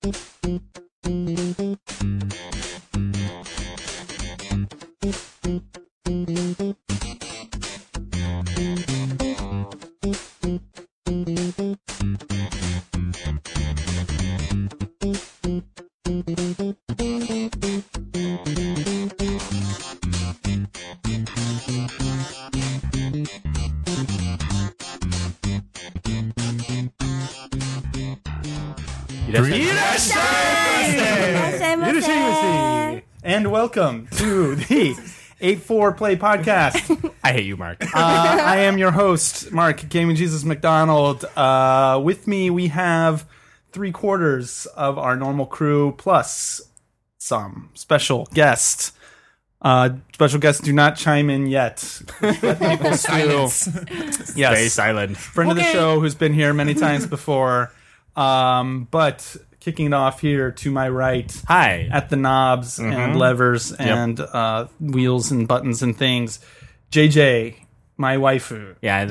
And welcome to the 8-4 Play Podcast. I hate you, Mark. I am your host, Mark Gaming Jesus McDonald. With me, we have 3/4 of our normal crew plus some special guests. Special guests do not chime in yet. Let people stew. Yes. Stay silent. Friend of the show who's been here many times before. But kicking it off here to my right. Hi. At the knobs and levers and wheels and buttons and things. JJ, my waifu. Yeah,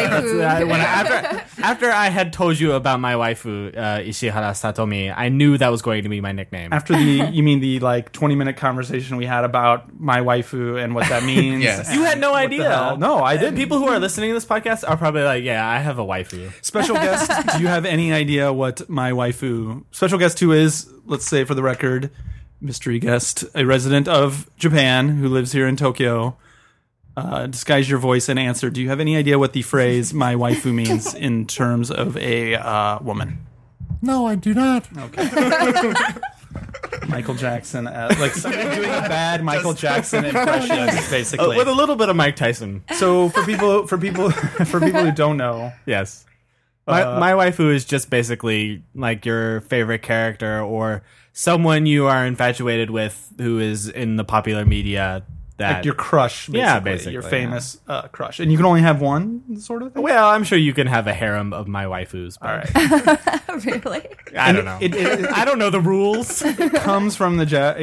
after I had told you about my waifu, Ishihara Satomi, I knew that was going to be my nickname. After you mean the 20-minute conversation we had about my waifu and what that means? Yes. You had no idea. No, I didn't. People who are listening to this podcast are probably like, yeah, I have a waifu. Special guest, do you have any idea what my waifu... Special guest who is, let's say for the record, mystery guest, a resident of Japan who lives here in Tokyo. Disguise your voice and answer. Do you have any idea what the phrase "my waifu" means in terms of a woman? No, I do not. Okay. Michael Jackson, somebody doing a bad Michael Jackson impression, basically, with a little bit of Mike Tyson. So for people who don't know, yes, my waifu is just basically like your favorite character or someone you are infatuated with who is in the popular media. That, like your crush, basically. Yeah, basically. Your famous crush. And you can only have one, sort of thing? Well, I'm sure you can have a harem of my waifus. All right. Really? I don't know. I don't know the rules. It comes from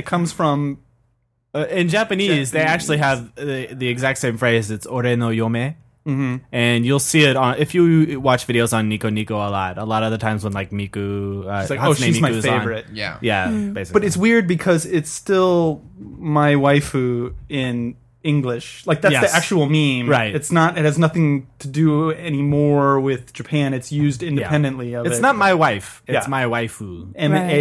in Japanese, they actually have the exact same phrase. It's ore no yome. Mm-hmm. And you'll see it on if you watch videos on Nico Nico a lot of the times when like Miku she's like, oh, she's my favorite. Yeah, basically. But it's weird because it's still my waifu in English. Like that's the actual meme. Right. It's not. It has nothing to do anymore with Japan. It's used independently of it. It's not my wife. It's my waifu.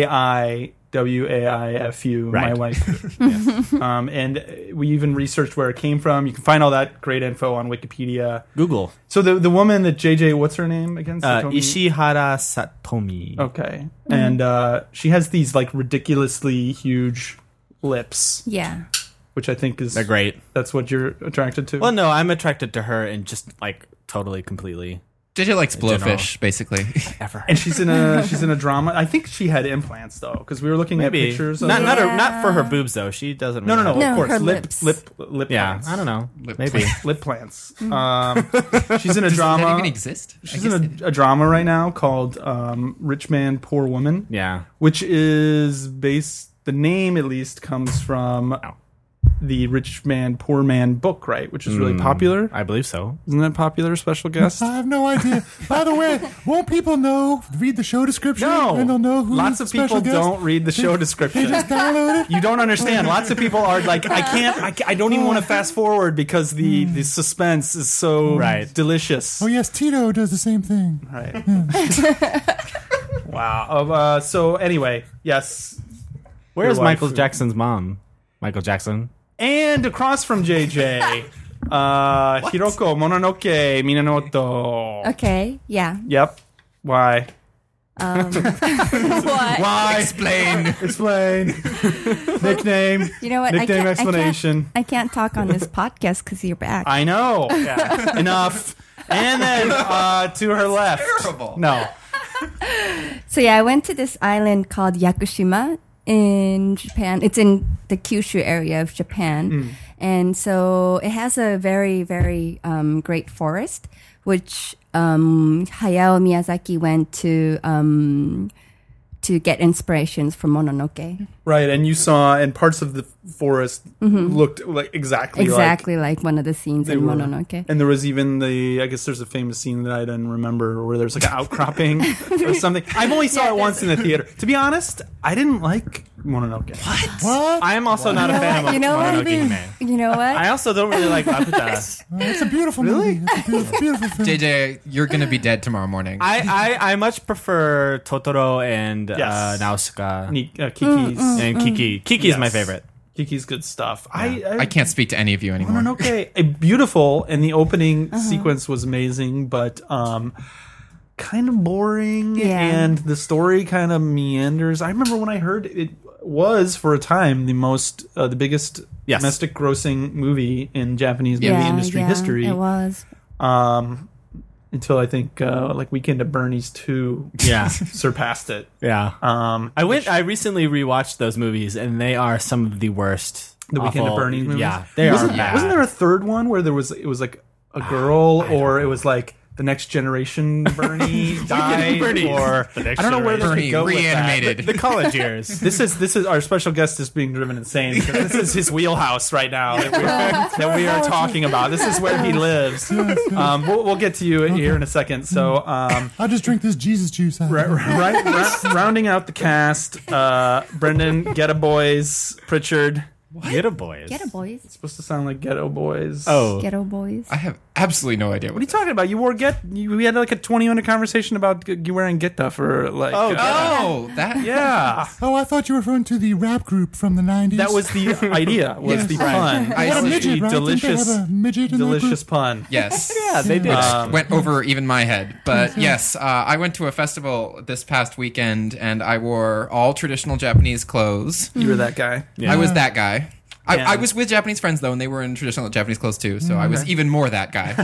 MAIWAIFU, my wife. Yes. And we even researched where it came from. You can find all that great info on Wikipedia. Google. So the woman that JJ, what's her name again? Ishihara Satomi. Okay. And she has these like ridiculously huge lips. Yeah. Which I think is... They're great. That's what you're attracted to? Well, no, I'm attracted to her and just like totally, completely... JJ likes blowfish, basically. Ever. And she's in a drama. I think she had implants though, because we were looking at pictures. Not for her boobs though. She doesn't. No. Of course, her lip yeah, plants. I don't know. Lip plants. She's in a drama. Does that even exist? She's in a drama right now called "Rich Man, Poor Woman." Yeah, which is based. The name at least comes from the Rich Man, Poor Man book, right? Which is really popular. I believe so. Isn't that popular, special guest? I have no idea. By the way, won't people read the show description? No. And they'll know who Lots of people don't read the show description. They just download it. You don't understand. Lots of people are like, I don't even want to fast forward because the suspense is so delicious. Oh, yes, Tito does the same thing. Right. Wow. So anyway, yes. Where's Michael Jackson's mom? Michael Jackson. And across from JJ, Hiroko Mononoke Minamoto. Okay, yeah. Yep. Why? What? Why? Explain. Nickname. You know what? Nickname explanation. I can't talk on this podcast because you're back. I know. Yeah. Enough. And then to her left. Terrible. No. So yeah, I went to this island called Yakushima in Japan. It's in the Kyushu area of Japan. And so it has a very, very great forest, which Hayao Miyazaki went to to get inspirations from Mononoke. Right, and you saw, and parts of the forest looked like exactly like one of the scenes in were. Mononoke. And there was even I guess there's a famous scene that I didn't remember where there's like an outcropping or something. I've only saw it once in the theater. To be honest, I didn't like Mononoke. What? I am also not a fan of You know what? Mononoke Hime. You know what? I also don't really like Laputa. It's a beautiful movie. It's a beautiful film. JJ, you're gonna be dead tomorrow morning. I much prefer Totoro and Yes. Nausicaa Kiki's. and Kiki. Kiki is my Yes. favorite. Kiki's good stuff. I can't speak to any of you anymore. Mononoke, beautiful, and the opening sequence was amazing, but kind of boring, Yeah. and the story kind of meanders. I remember when I heard it was for a time the biggest Yes. domestic grossing movie in Japanese movie industry history. It was. Until I think like Weekend at Bernie's 2 Yeah. surpassed it. Yeah. I recently rewatched those movies, and they are some of the worst. The Weekend at awful- Bernie's movies. Yeah, they are bad. Wasn't there a third one where it was like a girl, or it was like the next generation Bernie died, Bernie. or The next I don't know where they Bernie could go reanimated. with the college years? that. This is our special guest is being driven insane because this is his wheelhouse right now that we are talking about. This is where he lives. We'll get to you here in a second. So I'll just drink this Jesus juice. rounding out the cast, Brendan, Ghetto Boys, Pritchard. Ghetto Boys. Ghetto Boys. Supposed to sound like Ghetto Boys. Oh. Ghetto Boys. I have absolutely no idea What are you talking about? We had like a 20-minute conversation about you wearing Geta for like. that. Yeah. Oh, I thought you were referring to the rap group from the 90s. That was the idea. Was the pun? They had a midget, right? Didn't they have a midget in their delicious group? pun. Yes. Yeah, they did. Went over even my head. But yes, I went to a festival this past weekend and I wore all traditional Japanese clothes. You were that guy. I was that guy. Yeah. I was with Japanese friends though, and they were in traditional Japanese clothes too, so I was even more that guy.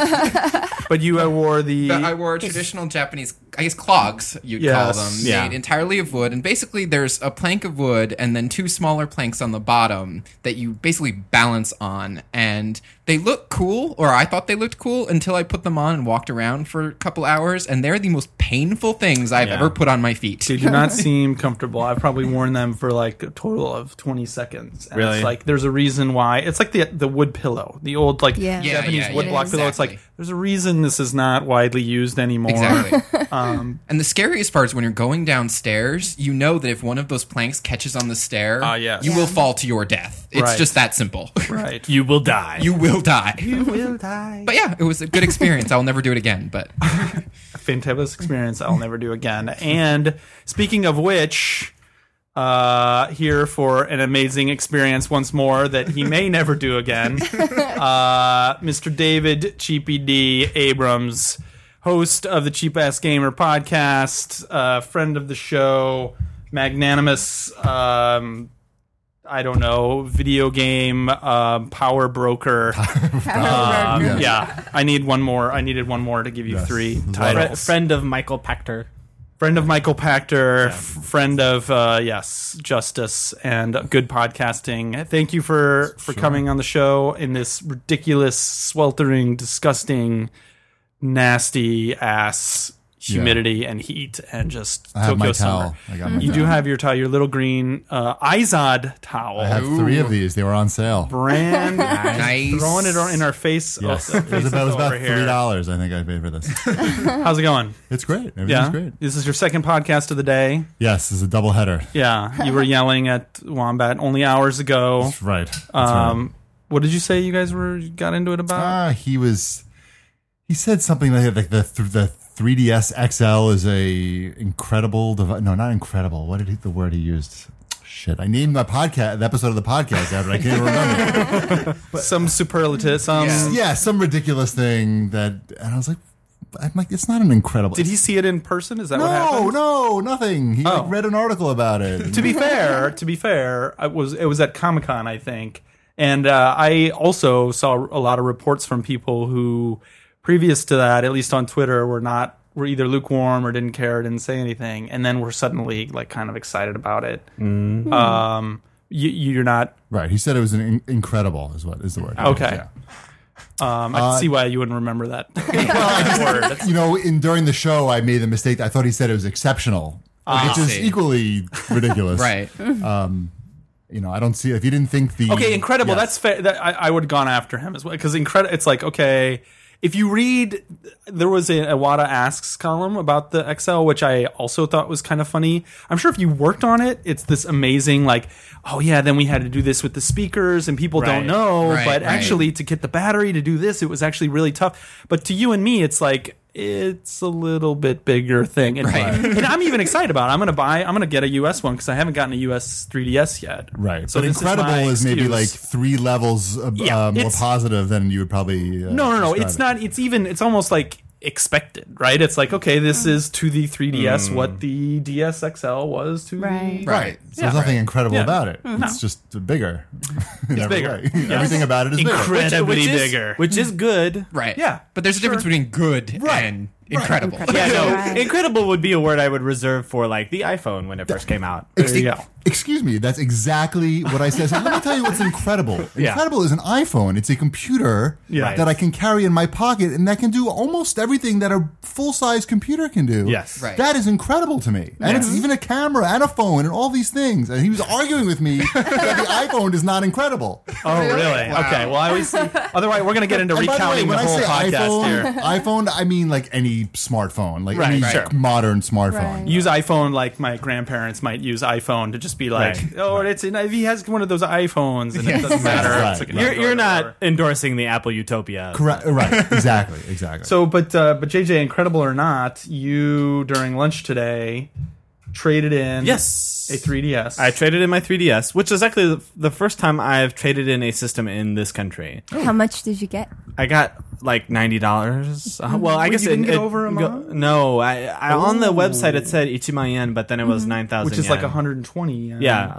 But you wore I wore traditional Japanese, I guess, clogs, you'd call them, Yeah. made entirely of wood. And basically, there's a plank of wood and then two smaller planks on the bottom that you basically balance on. And they look cool, or I thought they looked cool, until I put them on and walked around for a couple hours. And they're the most painful things I've ever put on my feet. They do not seem comfortable. I've probably worn them for like a total of 20 seconds. And Really? It's like there's a reason why. It's like the wood pillow, the old like Yeah. Yeah, Japanese yeah, wood yeah, block pillow. It's exactly. like there's a reason this is not widely used anymore. Exactly. And the scariest part is when you're going downstairs, you know that if one of those planks catches on the stair, yes. you will fall to your death. It's Right. just that simple. Right. You will die. You will die. You will die. But yeah, it was a good experience. I'll never do it again. But Fantabulous experience I'll never do again. And speaking of which, here for an amazing experience once more that he may never do again, Mr. David Cheapy D. Abrams, host of the Cheap Ass Gamer podcast, friend of the show, magnanimous, I don't know, video game power broker. Yeah, I needed one more to give you three titles. Friend of Michael Pachter. Friend of Michael Pachter, friend of Justice, and good podcasting. Thank you for coming on the show in this ridiculous, sweltering, disgusting, nasty ass humidity and heat and just I have Tokyo my summer. towel. I got my You towel. do have your towel, your little green Izod towel. I have 3 of these. They were on sale. Brand nice. throwing it in our face. Yes, Oh, it was about over here. $3. I think I paid for this. How's it going? It's great. Everything's Yeah, great. this is your second podcast of the day. Yes, it's a double header. Yeah, you were yelling at Wombat only hours ago. That's right. That's right. What did you say you guys got into it about? He said something like the 3DS XL is a incredible device. No, not incredible. What did the word he used? Shit, I named the episode of the podcast after I can't even remember. Some superlative, some. Yeah, some ridiculous thing and I was like, it's not an incredible. Did he see it in person? Is that what happened? No, nothing. He read an article about it. To be fair, it was at Comic-Con, I think, and I also saw a lot of reports from people who, previous to that, at least on Twitter, were either lukewarm or didn't care, didn't say anything, and then were suddenly like kind of excited about it. Mm-hmm. You're not right. He said it was an incredible is the word. okay. Yeah. I can see why you wouldn't remember that word. During the show, I made the mistake. I thought he said it was exceptional, which is see. equally ridiculous. Right. I don't see if you didn't think the Okay, Incredible. Yes. That's fair. I would have gone after him as well because Incredible. It's like, okay, if you read, there was a Iwata Asks column about the XL, which I also thought was kind of funny. I'm sure if you worked on it, it's this amazing, like, oh yeah, then we had to do this with the speakers, and people don't Right. know, Right, but right. actually to get the battery to do this, it was actually really tough. But to you and me, it's like, it's a little bit bigger thing, and, Right. and I'm even excited about it. I'm gonna get a US one because I haven't gotten a US 3DS yet. Right. So But this Incredible my is maybe excuse. like 3 levels Yeah, more it's- positive than you would probably. No. describe It's it. not. It's almost like expected, right? It's like, okay, this is to the 3DS what the DS XL was to Right. the Right. So there's nothing incredible Yeah. about it. It's just bigger. It's bigger. Everything about it is bigger. incredibly Which is- bigger. which is good. Right. Yeah, But there's a difference between good and incredible. Yeah, no. Right. Incredible would be a word I would reserve for like the iPhone when it first came out. There you go. Excuse me, that's exactly what I said. So let me tell you what's incredible. Yeah. Incredible is an iPhone. It's a computer Yeah. that I can carry in my pocket and that can do almost everything that a full-size computer can do. Yes. Right. That is incredible to me. And it's even a camera and a phone and all these things. And he was arguing with me that the iPhone is not incredible. Oh, really? Wow. Okay. Well, I always see. Otherwise, we're going to get into And by the way, recounting the when I whole say podcast iPhone, here. iPhone, I mean like any smartphone, like any sure. modern smartphone. Right. Use iPhone like my grandparents might use iPhone to just be like, Right. oh, he has one of those iPhones and it doesn't matter. Right. It's like an You're Android not or- endorsing the Apple Utopia. Correct. Right. Exactly. So, but JJ, incredible or not, you during lunch today traded in Yes. a 3DS. I traded in my 3DS, which is actually the first time I've traded in a system in this country. How much did you get? I got like $90. Well, I Wait, guess you didn't get over a month? No, I on the website it said 1,000,000 yen, but then it was 9,000, which is like yen. 120. Yeah.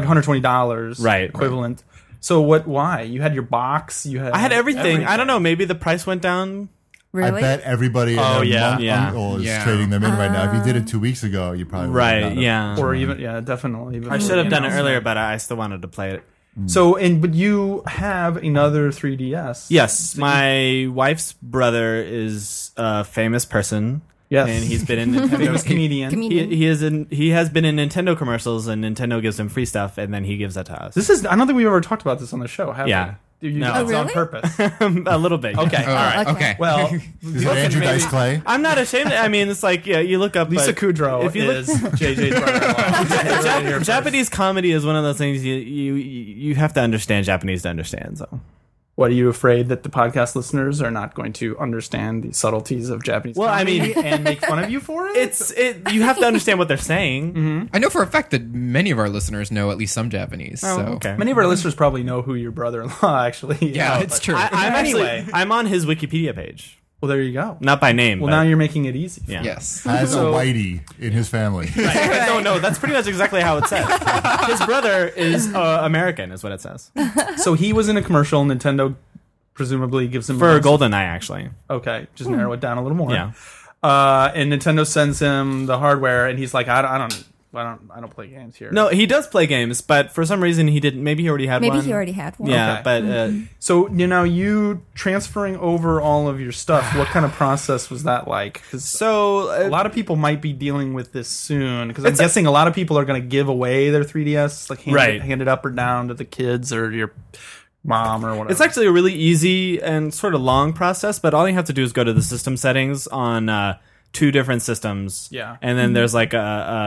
$120 Right. equivalent. So what? Why you had your box? You had I had everything. I don't know. Maybe the price went down. Really? I bet everybody Oh, and their yeah. Yeah. uncle is Yeah. trading them in right now. If you did it 2 weeks ago, you probably would have Right. gotten it. Yeah. or even definitely. I should have done it earlier, but I still wanted to play it. So but you have another 3DS. Yes, my wife's brother is a famous person. Yes. and he's been in Nintendo. famous comedian. Comedian. He has been in Nintendo commercials, and Nintendo gives him free stuff, and then he gives that to us. This is. I don't think we've ever talked about this on the show. Have Yeah. we? You No. did Oh, this on really? purpose. A little bit. Okay. Oh, All right. okay. Well, Is it Andrew Dice Clay? I'm not ashamed. I mean, it's like you look up Lisa but Kudrow if you look- is JJ's brother-in-law. Japanese comedy is one of those things you have to understand Japanese to understand. So What, are you afraid that the podcast listeners are not going to understand the subtleties of Japanese Well, I comedy mean- and make fun of you for it? you have to understand what they're saying. I know for a fact that many of our listeners know at least some Japanese. Oh, so okay. Many of our listeners probably know who your brother-in-law actually is. Yeah, it's but- true. I'm on his Wikipedia page, Well, there you go. not by name. Well, but, now you're making it easy. yeah. Yes. Has So- a whitey in his family. No, that's pretty much exactly how it says. His brother is American, is what it says. So he was in a commercial. Nintendo presumably gives him For a GoldenEye, actually. Okay, just narrow it down a little more. Yeah. And Nintendo sends him the hardware, and he's like, I don't play games here. No, he does play games, but for some reason he didn't. Maybe he already had Maybe one. he already had one. Yeah, Okay. but So you transferring over all of your stuff. What kind of process was that like? 'Cause so a lot of people might be dealing with this soon. Because I'm guessing a lot of people are going to give away their 3DS, like Right. hand it up or down to the kids or your mom or whatever. it's actually a really easy and sort of long process. But all you have to do is go to the system settings on 2 different systems. Yeah. and then there's like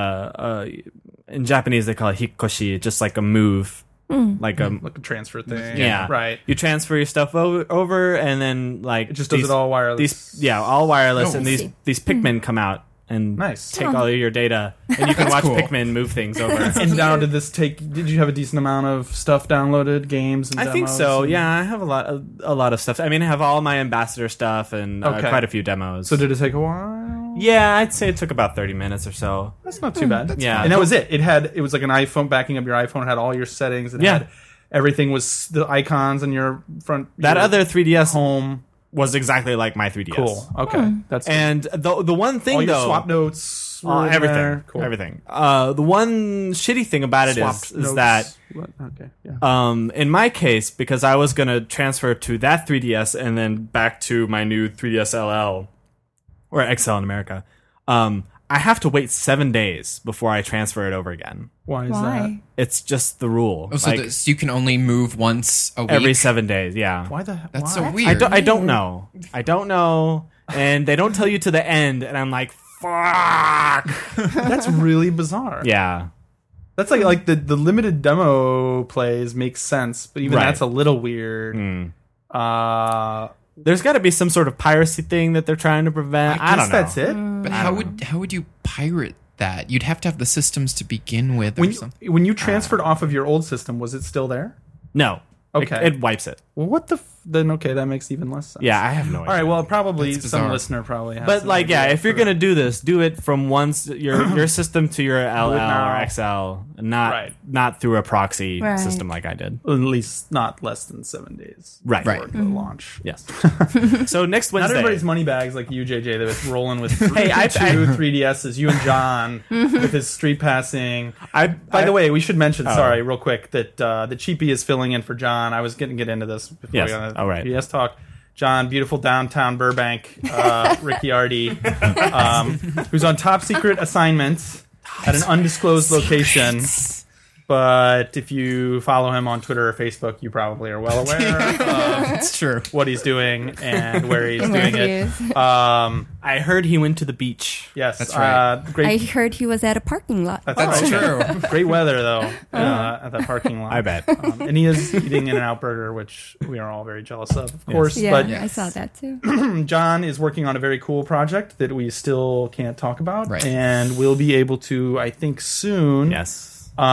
a in Japanese they call it hikkoshi, just like a move, like a like a transfer thing. yeah, right. You transfer your stuff over, and then like It just does it all wireless. all wireless, Oh. and these Pikmin come out and Nice. take all of your data, and you can watch cool. Pikmin move things over. And now, did you have a decent amount of stuff downloaded, games and I think demos so. and- Yeah, I have a lot of stuff. I mean, I have all my ambassador stuff and Okay. quite a few demos. So did it take a while? yeah, I'd say it took about 30 minutes or so. That's not too bad. Yeah. And that was it. It was like an iPhone backing up your iPhone. It had all your settings. It Yeah. had everything was the icons on your front. That your other 3DS home. was exactly like my 3DS. Cool. Okay. That's And the one thing all your though, swap notes. were in everything, there. Cool. everything. The one shitty thing about it Swapped is notes. that What? Okay. Yeah. in my case, because I was going to transfer to that 3DS and then back to my new 3DS LL or XL in America, I have to wait 7 days before I transfer it over again. Why is that? Why? It's just the rule. Oh, so you can only move once a week? every 7 days. Yeah. Why the? That's why? so weird. I don't know. I don't know. And they don't tell you to the end. And I'm like, fuck. That's really bizarre. Yeah. That's like the limited demo plays makes sense, but even Right. that's a little weird. There's got to be some sort of piracy thing that they're trying to prevent. I don't know. That's it. But how would you pirate that? You'd have to have the systems to begin with, or When something. when you transferred off of your old system, was it still there? No. Okay. It wipes it. Well, what the? Then okay, that makes even less sense. Yeah, I have no idea. All right. Well, probably That's some bizarre. listener probably has. But some like, yeah, idea if you're for gonna do this, do it from your system to your LL now. or XL, not Right. not through a proxy Right. system like I did. at least not less than 7 days. Right. Before the launch. Yes. So next Not Wednesday. everybody's money bags like you, JJ, that was rolling with Hey, I- two 3DSs. You and John with his street passing. By the I- way, we should mention, Oh. sorry, real quick, that the Cheapy is filling in for John. I was going to get into this before Yes. we got into All right. 3DS talk. John, beautiful downtown Burbank, Ricciardi, who's on top secret assignment at an undisclosed location. But if you follow him on Twitter or Facebook, you probably are well aware of It's true. what he's doing and where he's Where doing he it. is. I heard he went to the beach. Yes, That's right. Great. I heard he was at a parking lot. That's true. Great weather though at that parking lot. I bet. And he is eating In-N-Out Burger, which we are all very jealous of course. Yeah, But I saw that too. John is working on a very cool project that we still can't talk about, Right. and we'll be able to, I think, soon. Yes.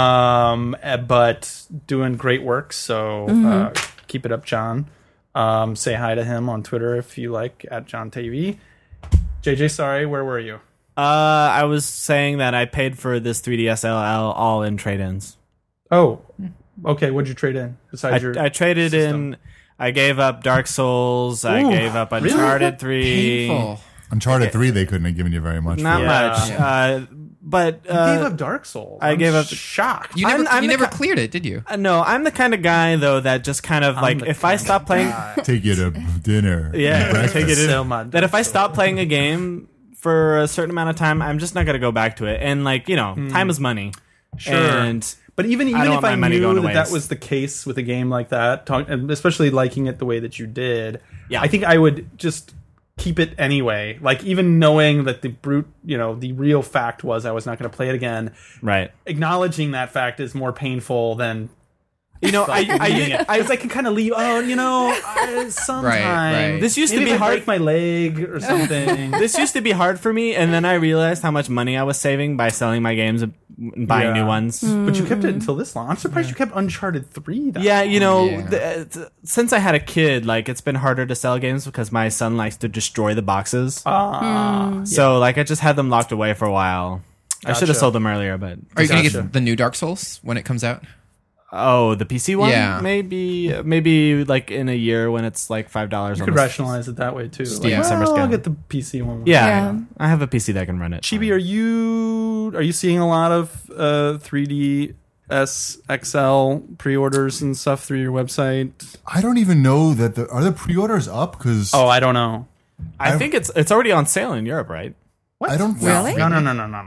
But doing great work. So keep it up, John. Say hi to him on Twitter if you like at John TV. JJ, sorry, where were you? I was saying that I paid for this 3DS LL all in trade-ins. Oh, okay. What'd you trade in besides your? I traded system? in. I gave up Dark Souls. I Ooh, gave up really? Uncharted 3. Painful. Uncharted 3, they couldn't have given you very much. Not for. much. But You gave up Dark Souls. I I'm gave up- shocked. You never, I'm you the never ki- cleared it, did you? no, I'm the kind of guy though that just kind of like the if I kind stop of playing, guy. Take you to dinner. Yeah, breakfast. take it in. Sell my that if I Dark stop Souls. playing a game for a certain amount of time, I'm just not gonna go back to it. And like time is money. Sure. And But even I don't if want I my money going knew to that waste. was the case with a game like that, and especially liking it the way that you did, Yeah. I think I would just keep it anyway. Like even knowing that the real fact was I was not going to play it again. right. Acknowledging that fact is more painful than I leaving it. I can kind of leave. Sometime right. This used to Maybe be if I hard. break my leg or something. This used to be hard for me, and then I realized how much money I was saving by selling my games and buying Yeah. new ones. But you kept it until this long. I'm surprised you kept Uncharted 3. that Yeah, long. Yeah. Since I had a kid, like it's been harder to sell games because my son likes to destroy the boxes. So like I just had them locked away for a while. I should have Gotcha. sold them earlier, but Are you going to Gotcha. get the new Dark Souls when it comes out? oh, the PC one, Yeah. maybe like in a year when it's like $5. You on could the rationalize it that way too. Like, Yeah. Summer I'll scale. get the PC one. Yeah, Yeah. I have a PC that can run it. Chibi, are you seeing a lot of 3DS XL pre-orders and stuff through your website? I don't even know that are the pre-orders up? Because Oh, I don't know. I think it's already on sale in Europe, right? I don't Really? No.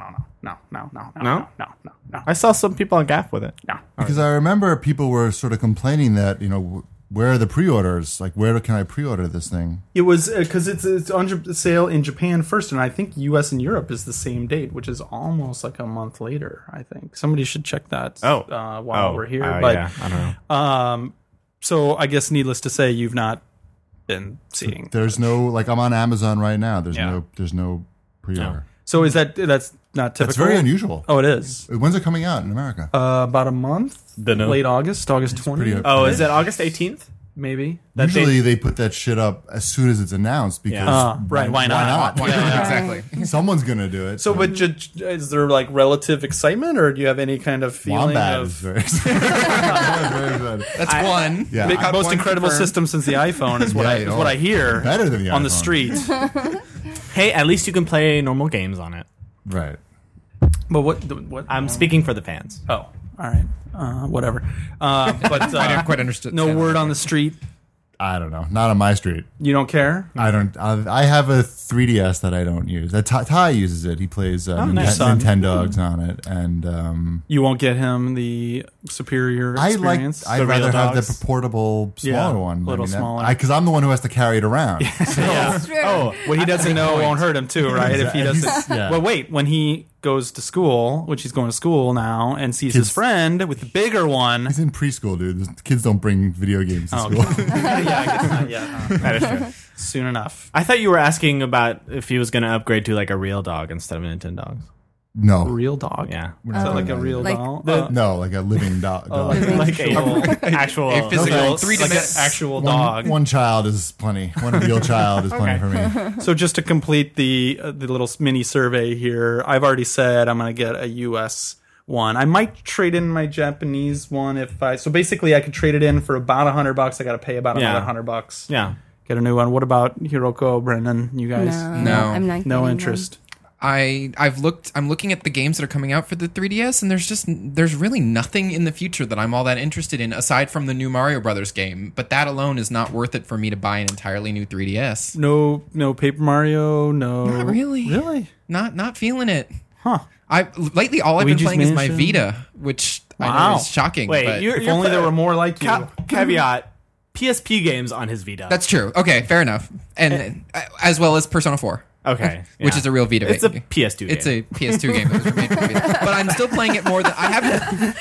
I saw some people on GAF with it. because I remember people were sort of complaining that where are the pre-orders? Like where can I pre-order this thing? It was because it's on sale in Japan first, and I think U.S. and Europe is the same date, which is almost like a month later. I think somebody should check that. While we're here, but yeah, I don't know. so I guess needless to say, you've not been seeing. There's no like I'm on Amazon right now. There's Yeah. no pre-order. So is that's not typical? That's very unusual. Oh, it is. When's it coming out in America? About a month. Dunno. Late August 20th, pretty- Oh, is it August 18th? maybe. Usually they put that shit up as soon as it's announced because Right? Why not? Why not? Exactly. Someone's gonna do it. So, but is there like relative excitement, or do you have any kind of feeling Wombat of is very, very good. That's one. Yeah. big, I- most one incredible confirmed. system since the iPhone is what Yeah, I hear better than the on the iPhone. street. Hey, at least you can play normal games on it. Right. But what? I'm speaking for the fans. Oh, all right. Whatever. But I never quite understood. no word on the street I don't know. Not on my street. You don't care? I don't. I have a 3DS that I don't use. Ty uses it. He plays nice. Nintendogs on it, and You won't get him the superior experience. I'd The rather real have dogs? the portable smaller one. little smaller. Because I'm the one who has to carry it around. Yeah. True. Oh, What he doesn't know won't hurt him too, right? If he doesn't. Yeah. Well, wait. When he goes to school, which he's going to school now, and sees his friend with the bigger one. He's in preschool, dude. The kids don't bring video games to school. Yeah, I guess not yet. that is true. Soon enough. I thought you were asking about if he was going to upgrade to like a real dog instead of a Nintendo. No. Real dog. Yeah. Is that like a real like doll? No, like a living dog. Like a actual A physical like three-dimensional an actual dog. One child is plenty. One real child is plenty for me. So just to complete the little mini survey here, I've already said I'm going to get a US one. I might trade in my Japanese one so basically I could trade it in for about $100. I got to pay about another $100. Yeah. Get a new one. What about Hiroko, Brendan? You guys? No. I'm not No getting interest. I'm looking at the games that are coming out for the 3DS, and there's really nothing in the future that I'm all that interested in aside from the new Mario Brothers game. But that alone is not worth it for me to buy an entirely new 3DS. No Paper Mario. No. Not really. Really? Not feeling it. Huh. Lately all I've Luigi's been playing is my Mansion? Vita, which I Wow. know is shocking. Wait, but you're If only there were more like you. caveat: PSP games on his Vita. that's true. Okay, fair enough. And as well as Persona 4. okay, Which yeah. is a real Vita It's a game. PS2 game. It's a PS2 game that was made for Vita. But I'm still playing it more than I haven't.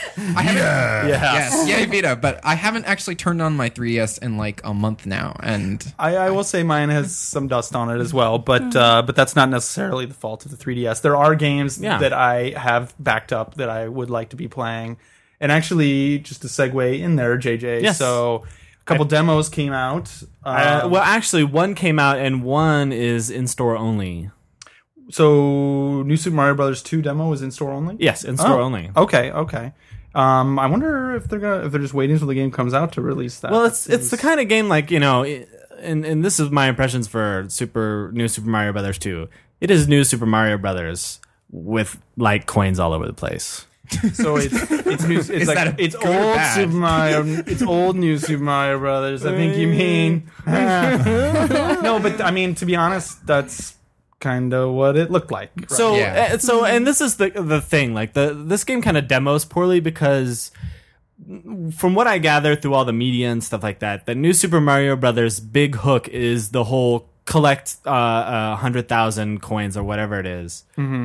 Yes, yay Vita. But I haven't actually turned on my 3DS in like a month now, and I will say mine has some dust on it as well, but that's not necessarily the fault of the 3DS. There are games that I have backed up that I would like to be playing, and actually, just to segue in there, JJ. Yes. So a couple demos came out. well, actually, one came out and one is in store only. So New Super Mario Brothers 2 demo is in store only. Yes, in store only. Okay. I wonder if they're just waiting until the game comes out to release that. Well, it's the kind of game like, and this is my impressions for New Super Mario Brothers 2. It is New Super Mario Brothers with like coins all over the place. So it's new. It's Is like that a it's good or old bad? Super Mario. It's old New Super Mario Brothers. I think you mean. No, but I mean, to be honest, that's kind of what it looked like. Right? So, Yeah. and this is the thing. Like this game kind of demos poorly because, from what I gather through all the media and stuff like that, the New Super Mario Brothers big hook is the whole collect 100,000 coins or whatever it is,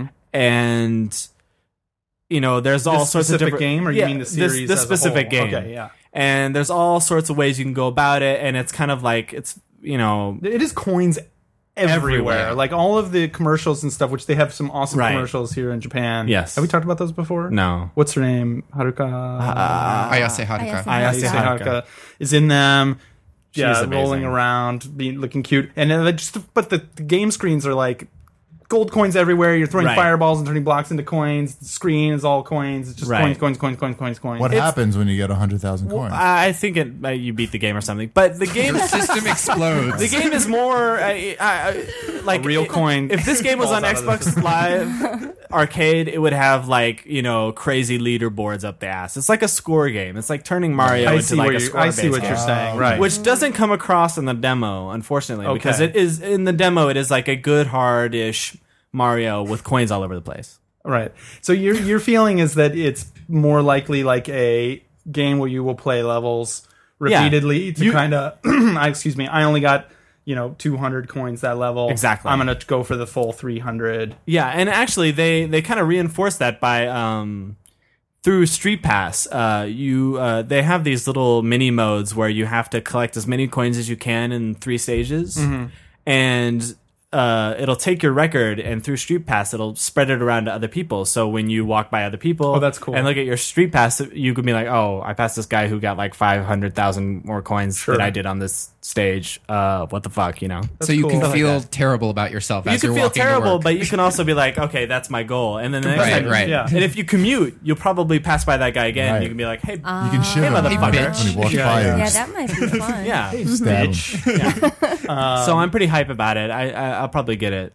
and there's all This sorts of specific different game, or you mean the series? This as a specific whole? game. Okay, yeah. And there's all sorts of ways you can go about it, and it's kind of like It is coins everywhere. Everywhere. Like all of the commercials and stuff, which they have some awesome Right. commercials here in Japan. Yes. Have we talked about those before? No. What's her name? Haruka. Ayase Haruka. Ayase Haruka. Haruka is in them. She's Yeah, amazing. rolling around, looking cute, and then but the game screens are like gold coins everywhere. You're throwing Right. fireballs and turning blocks into coins. The screen is all coins. It's just Right. coins. What happens when you get 100,000 coins? I think you beat the game or something, but the game The system explodes. the game is more like A real coin If this game was on falls out of the Xbox Live Arcade, it would have like crazy leaderboards up the ass. It's like a score game. It's like turning Mario I into see like what a you're, score. I see what you're saying. Right. Which doesn't come across in the demo, unfortunately, Okay. because it is in the demo. It is like a good hard-ish Mario with coins all over the place. Right. So your feeling is that it's more likely like a game where you will play levels repeatedly to kind of. Excuse me. I only got 200 coins that level. Exactly. I'm gonna go for the full 300. Yeah, and actually they kind of reinforce that by through Street Pass. They have these little mini modes where you have to collect as many coins as you can in 3 stages, and it'll take your record, and through Street Pass it'll spread it around to other people. So when you walk by other people, that's cool. and look at your Street Pass, you could be like, oh, I passed this guy who got like 500,000 more coins than I did on this stage. What the fuck, So you cool. can Stuff like feel terrible about yourself You as can you're feel walking to terrible, work. but you can also be like, okay, that's my goal. And then the next Right, time, right. Yeah. And if you commute, you'll probably pass by that guy again. Right. You can be like, hey, You can shit him motherfucker. when he walks Yeah, by yeah. you. Yeah, that might be fun. yeah. Stab him. So I'm pretty hype about it. I'll probably get it.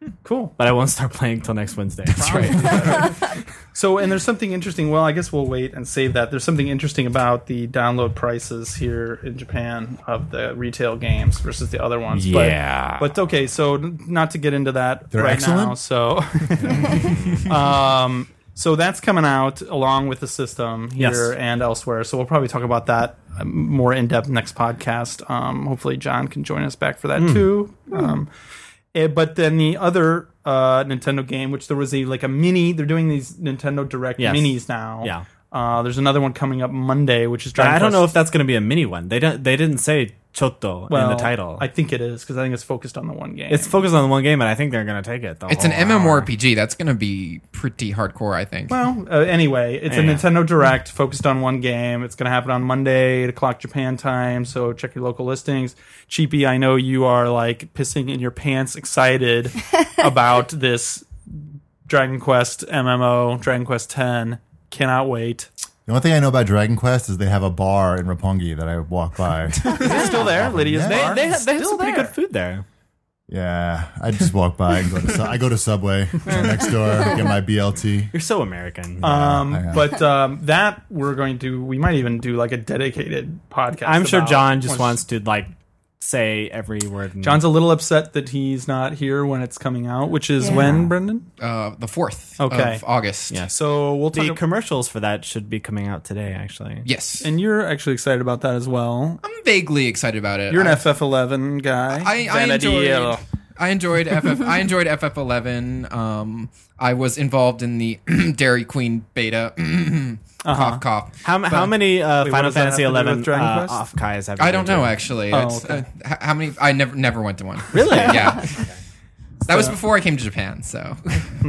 Cool. But I won't start playing till next Wednesday. That's right. So, and there's something interesting. Well, I guess we'll wait and save that. There's something interesting about the download prices here in Japan of the retail games versus the other ones. Yeah. But okay, so not to get into that They're right excellent? now. So, so that's coming out along with the system here Yes. and elsewhere. So we'll probably talk about that more in depth next podcast. Hopefully, John can join us back for that too. But then the other Nintendo game, which there was a mini. They're doing these Nintendo Direct Yes. minis now. Yeah. There's another one coming up Monday, which is But Dragon I don't know Quest. if that's going to be a mini one. They didn't say Chotto in the title. I think it is because I think it's focused on the one game. It's focused on the one game, but I think they're going to take it. It's an MMORPG. That's going to be pretty hardcore, I think. Well, anyway, it's a Yeah. Nintendo Direct focused on one game. It's going to happen on Monday, 8 o'clock Japan time, so check your local listings. Cheapy, I know you are pissing in your pants excited about this Dragon Quest MMO, Dragon Quest X. Cannot wait. The only thing I know about Dragon Quest is they have a bar in Roppongi that I walk by. Is it still there? Lydia's Yeah. bar? They have Still some pretty there. good food there. Yeah, I just walk by and I go to Subway next door, get my BLT. You're so American. But that we might even do a dedicated podcast. I'm sure about John just once- wants to say every word. John's a little upset that he's not here when it's coming out, which is Yeah. when, Brendan? The 4th Okay. of August. Yes. So we'll The talk. commercials for that should be coming out today, actually. Yes. And you're actually excited about that as well. I'm vaguely excited about it. You're an I- FF11 guy. I enjoyed FF. I enjoyed FF11. I was involved in the Dairy Queen beta. Cough, cough. How many what Final does that Fantasy have to do 11 with Dragon Quest? off-kais have you I don't been know to? actually. Oh, It's, okay. how many? I never went to one. Really? Yeah. That was before I came to Japan, so.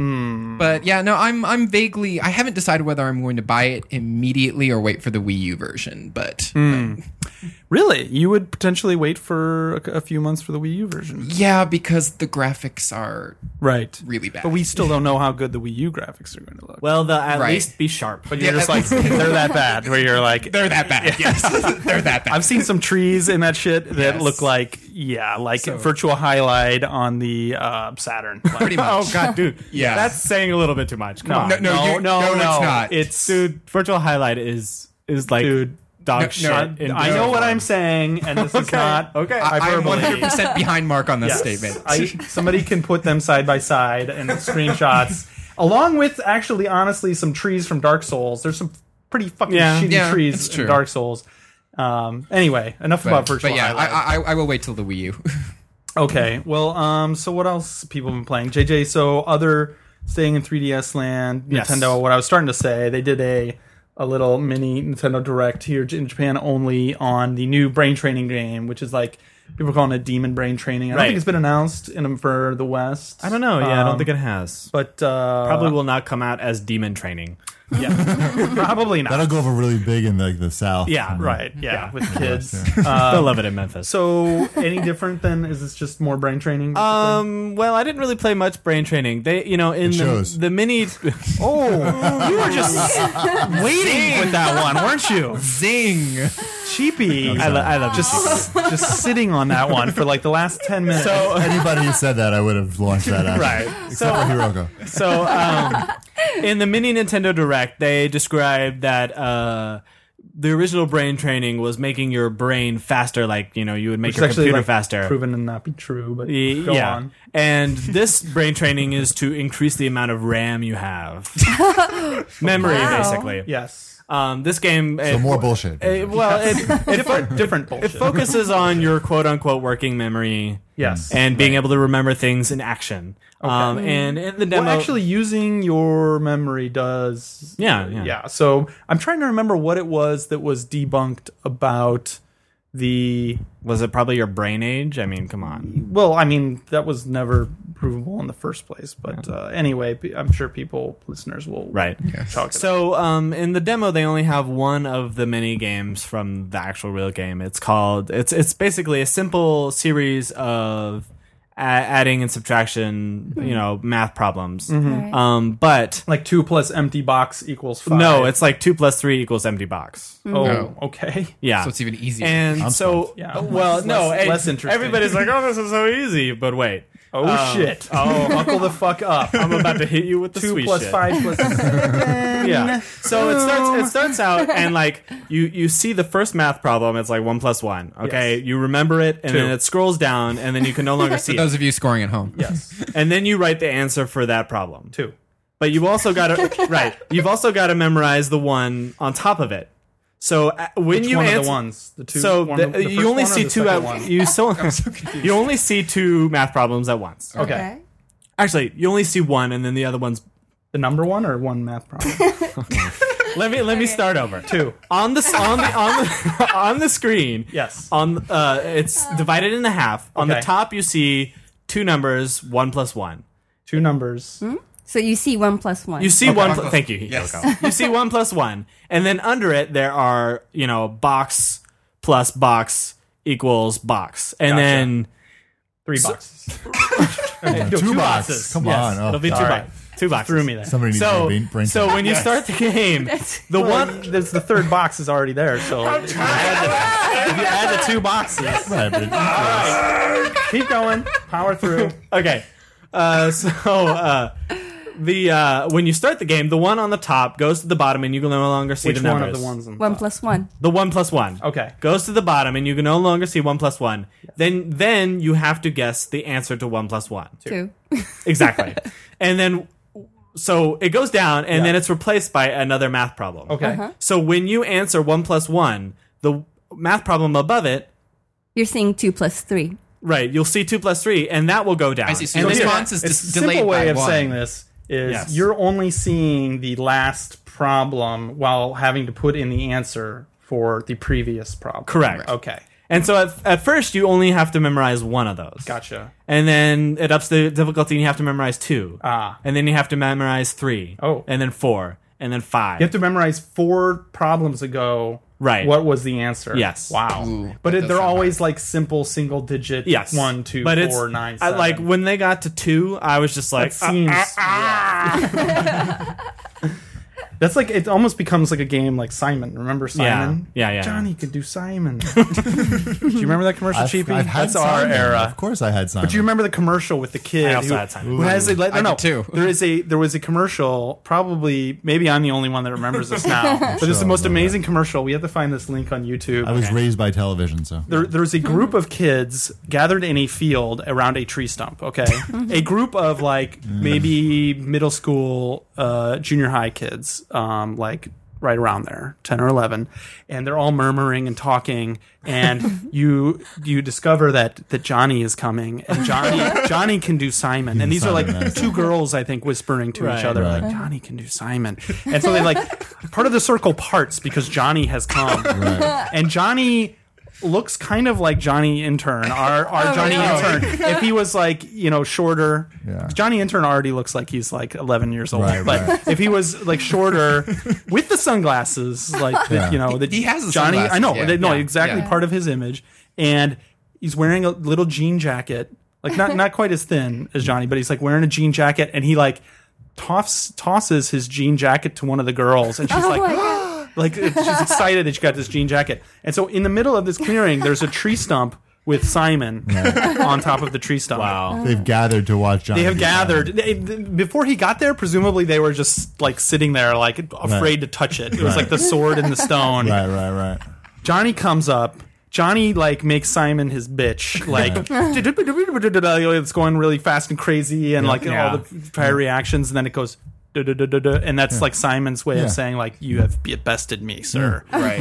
But yeah, no, I'm vaguely. I haven't decided whether I'm going to buy it immediately or wait for the Wii U version. But Really? You would potentially wait for a few months for the Wii U version? yeah, because the graphics are Right. really bad. But we still don't know how good the Wii U graphics are going to look. Well, they'll at Right. least be sharp. But you're just they're that bad, where you're like, they're that bad. Yes, they're that bad. I've seen some trees in that shit that Yes. look like virtual highlight on the Saturn. Pretty much. Oh god, dude. Yeah. That's saying a little bit too much. Come on. No, it's not. It's Dude, virtual highlight is like Dude. dog No, shit. no, in I know digital what form. I'm saying, and this is not Okay. I'm hyperbole. 100% behind Mark on this Yes. statement. Somebody can put them side by side and screenshots, along with actually, honestly, some trees from Dark Souls. There's some pretty fucking shitty Yeah, trees it's in true. Dark Souls. Anyway, enough about virtual but yeah, highlight. I will wait till the Wii U. Okay, well, so what else people have been playing? JJ, so other staying in 3DS land, Yes. Nintendo, what I was starting to say, they did a little mini Nintendo Direct here in Japan only on the new brain training game, which is people are calling it Demon Brain Training. I don't Right. think it's been announced for the West. I don't know. Yeah, I don't think it has. But Probably will not come out as demon training. yeah, probably not. That'll go over really big in the South. Yeah, Right, yeah, with kids. They'll love it in Memphis. So, any different than, is this just more brain training? Well, I didn't really play much brain training. They, in shows. the mini. Oh, you were just waiting with that one, weren't you? Zing! Cheapy. I love Just sitting on that one for the last 10 minutes. So Anybody who said that, I would have launched that out. Right. Except for Hiroko. So, in the mini Nintendo Direct, they described that the original brain training was making your brain faster, you would make your computer faster. Proven to not be true, but go Yeah. on. And this brain training is to increase the amount of RAM you have. Memory, Wow. basically. Yes. This game. So more bullshit. It Different bullshit. it focuses on your quote unquote working memory. Yes. And being able to remember things in action. And in the demo. Well, actually, using your memory does. Yeah. So I'm trying to remember what it was that was debunked about the. Was it probably your brain age? I mean, come on. Well, I mean, that was never provable in the first place. But anyway, I'm sure listeners will Right. talk. So, in the demo, they only have one of the mini games from the actual real game. It's called. It's basically a simple series of adding and subtraction, math problems. Right. But like 2 plus empty box equals 5. no, it's like 2 plus 3 equals empty box. Oh, No. okay. Yeah. So it's even easier. And I'm so, stumped. Yeah. well, no, Less interesting. everybody's like, oh, this is so easy. But wait. Oh shit! Oh, buckle the fuck up. I'm about to hit you with the 2 sweet plus shit. 5 plus 7. Yeah. So it starts out and like you see the first math problem. It's like 1 plus 1. Okay, Yes. you remember it, and 2. then it scrolls down, and then you can no longer see For those it. of you scoring at home. Yes, And then you write the answer for that problem. 2. But you've also got to right. You've also got to memorize the one on top of it. So when Which you one answer, of the ones? The two. so one of the you first only one or see the two second at one? you only see 2 math problems at once. Okay. Actually, you only see one, and then the other one's. The number one or one math problem? Let me start over. 2. On the screen. Yes. It's divided into half. On the Okay. top, you see 2 numbers, 1 plus 1. 2 numbers. So you see 1 plus 1. You see Okay. thank you, Yes. Yoko. You see 1 plus 1, and then under it there are box plus box equals box, and Gotcha. then 3 boxes. Two boxes. Come Yes. on. Oh, it'll be sorry. 2 boxes. Threw me there. Somebody needs So to brain so when you start the game, the one There's the third box is already there. So if you add the 2 boxes, Right, but it- keep going. Power through. okay. When you start the game, the one on the top goes to the bottom, and you can no longer see Which the one numbers. of the ones? On 1 plus 1. The 1 plus 1. Okay. Goes to the bottom, and you can no longer see 1 plus 1. Then you have to guess the answer to 1 plus 1. 2. Exactly. And then, so it goes down, and then it's replaced by another math problem. Okay. So when you answer 1 plus 1, the math problem above it, You're seeing 2 plus 3. right, you'll see 2 plus 3, and that will go down. I see. So And your then response is It's just a delayed simple way by of one. saying this is Yes. you're only seeing the last problem while having to put in the answer for the previous problem. Correct. Okay. And so at first, you only have to memorize one of those. Gotcha. And then it ups the difficulty, and you have to memorize 2. Ah. And then you have to memorize 3. Oh. And then 4. And then 5. You have to memorize 4 problems ago. Right. What was the answer? Yes. Wow. Ooh, but that does they're sound always like simple single digit. Yes. 1, 2, But 4, 9, I, 7. like when they got to 2, I was just like, That seems. That's like it almost becomes like a game like Simon. Remember Simon? Yeah. Johnny could do Simon. Do you remember that commercial, Cheapy? I've had That's our Simon. era. Of course, I had Simon. Do you remember the commercial with the kid? I also who, had Simon. Who has a, I no, did too. There was a commercial. Probably, maybe I'm the only one that remembers this now. But it's the most amazing commercial. We have to find this link on YouTube. I was raised by television, so There's a group of kids gathered in a field around a tree stump. Okay, a group of like maybe middle school, junior high kids, like right around there, 10 or 11, and they're all murmuring and talking. And you discover that Johnny is coming, and Johnny can do Simon. And these are like Simon, nice. 2 girls, I think, whispering to each Right. other, Right. like Johnny can do Simon. And so they like part of the circle parts because Johnny has come, right. and Johnny looks kind of like Johnny Intern, our Johnny Intern. If he was like, shorter, Yeah. Johnny Intern already looks like he's like 11 years old. Right, but right. if he was like shorter with the sunglasses, like, Yeah. the He has the Johnny, sunglasses, I know, yeah. no, Yeah. exactly Yeah. part of his image. And he's wearing a little jean jacket, like not quite as thin as Johnny, but he's like wearing a jean jacket, and he like tosses his jean jacket to one of the girls, and she's Oh like, my God. like she's excited that she got this jean jacket. And so in the middle of this clearing, there's a tree stump with Simon on top of the tree stump. wow. They've gathered to watch Johnny. They have do gathered. Before he got there, presumably they were just like sitting there, like afraid to touch it. It was like the sword in the stone. Simon. Right. Johnny comes up. Johnny like makes Simon his bitch. Like it's going really fast and crazy, and like Yeah. all the prior reactions, and then it goes. And that's like Simon's way Yeah. of saying like you have bested me, sir. Right.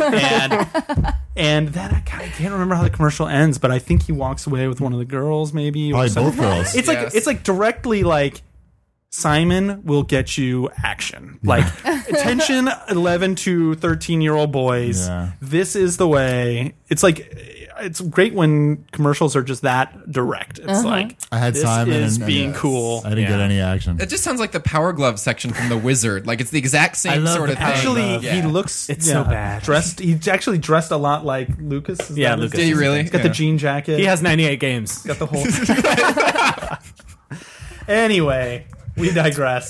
And then I can't remember how the commercial ends, but I think he walks away with one of the girls, maybe. Or Probably something. both girls. It's Yes. like directly like Simon will get you action. Like attention 11 to 13-year-old boys. Yeah. This is the way. It's like it's great when commercials are just that direct. It's like I had this Simon is and being yes. cool. I didn't get any action. It just sounds like the Power Glove section from The Wizard. Like it's the exact same love sort of the thing. Actually, Yeah. he looks It's so bad. Dressed, he's actually dressed a lot like Lucas. Is Yeah, that his Lucas. name? Did he really? He's got Yeah. the jean jacket. He has 98 games. got the whole. Anyway, We digress.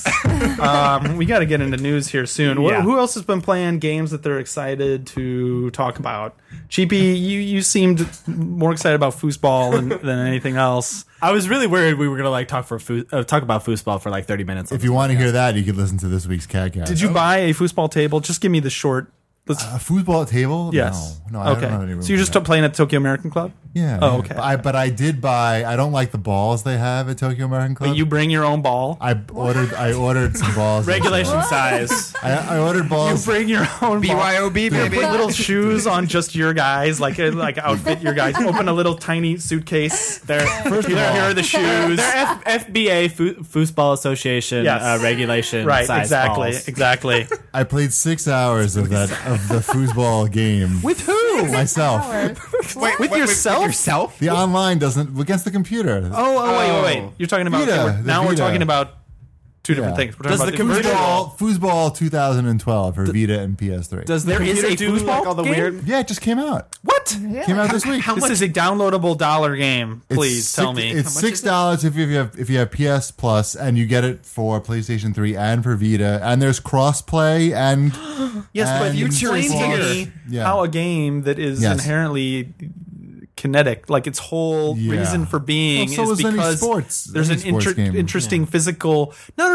We got to get into news here soon. Yeah. Who else has been playing games that they're excited to talk about? Cheapy, you seemed more excited about foosball than anything else. I was really worried we were gonna like talk about foosball for like 30 minutes. If you want to hear that, you could listen to this week's CatCast. Did you buy a foosball table? Just give me the short. a foosball table? Yes. No, I okay. don't have any room So you're for just that. playing at Tokyo American Club? Yeah. Oh, yeah. okay. But I did buy. I don't like the balls they have at Tokyo American Club. But you bring your own ball. I ordered some balls. regulation size. I ordered You balls. bring your own ball. BYOB, baby. Put little shoes on just your guys, like outfit your guys. Open a little tiny suitcase. There, First of all, here are the shoes. They're FBA Foosball Association Yes. Regulation Right, size exactly, balls. exactly. I played 6 hours of the foosball game With who? myself. With yourself? With yourself? The online doesn't against the computer. Wait. You're talking about Vita, the now we're Vita. talking about two different Yeah. things. We're talking Does about the computer- Foosball 2012 for Vita and PS3. Does the There is computer a do foosball like all the game? weird? Yeah, it just came out. What? Came out this week. This is a downloadable $1 game. Please It's tell six- me. It's $6 if you have PS Plus, and you get it for PlayStation 3 and for Vita, and there's crossplay and Yes, but and you explain to Future me Yeah. how a game that is Yes. inherently kinetic, like its whole Yeah. reason for being, Well, so is is any because sports- there's any an sports game. interesting physical. No.